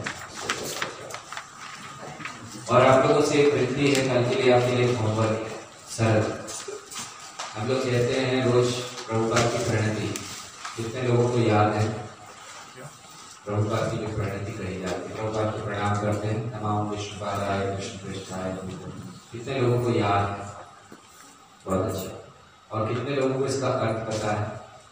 और आप लोगों से एक विनती है, कल के लिए आपके लिए होमवर्क है सरल। हम लोग कहते हैं रोज प्रभुपाद की प्रणति, कितने लोगों को याद है प्रभुपाद की जो प्रणति कही जाती है? प्रभुपाद को प्रणाम करते हैं, नमामि विष्णुपादाय कृष्ण पृष्ठाय। कितने लोगों को याद है? बहुत अच्छा। और कितने लोगों को इसका अर्थ पता है?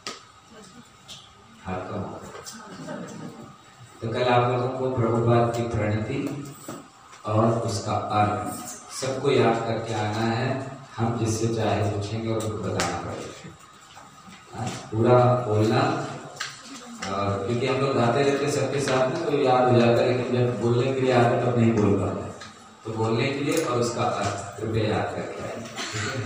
हाथ कम हो। तो कल आप लोगों को प्रभुपाद की प्रणति और उसका अर्थ सबको याद करके आना है। हम जिससे चाहे पूछेंगे और उनको बताना पड़ेगा, पूरा बोलना। और क्योंकि हम लोग गाते रहते सबके साथ में तो याद हो जाता है, लेकिन जब बोलने के लिए आते तब नहीं बोल पाते। तो बोलने के लिए और उसका अर्थ कृपया याद करके आए।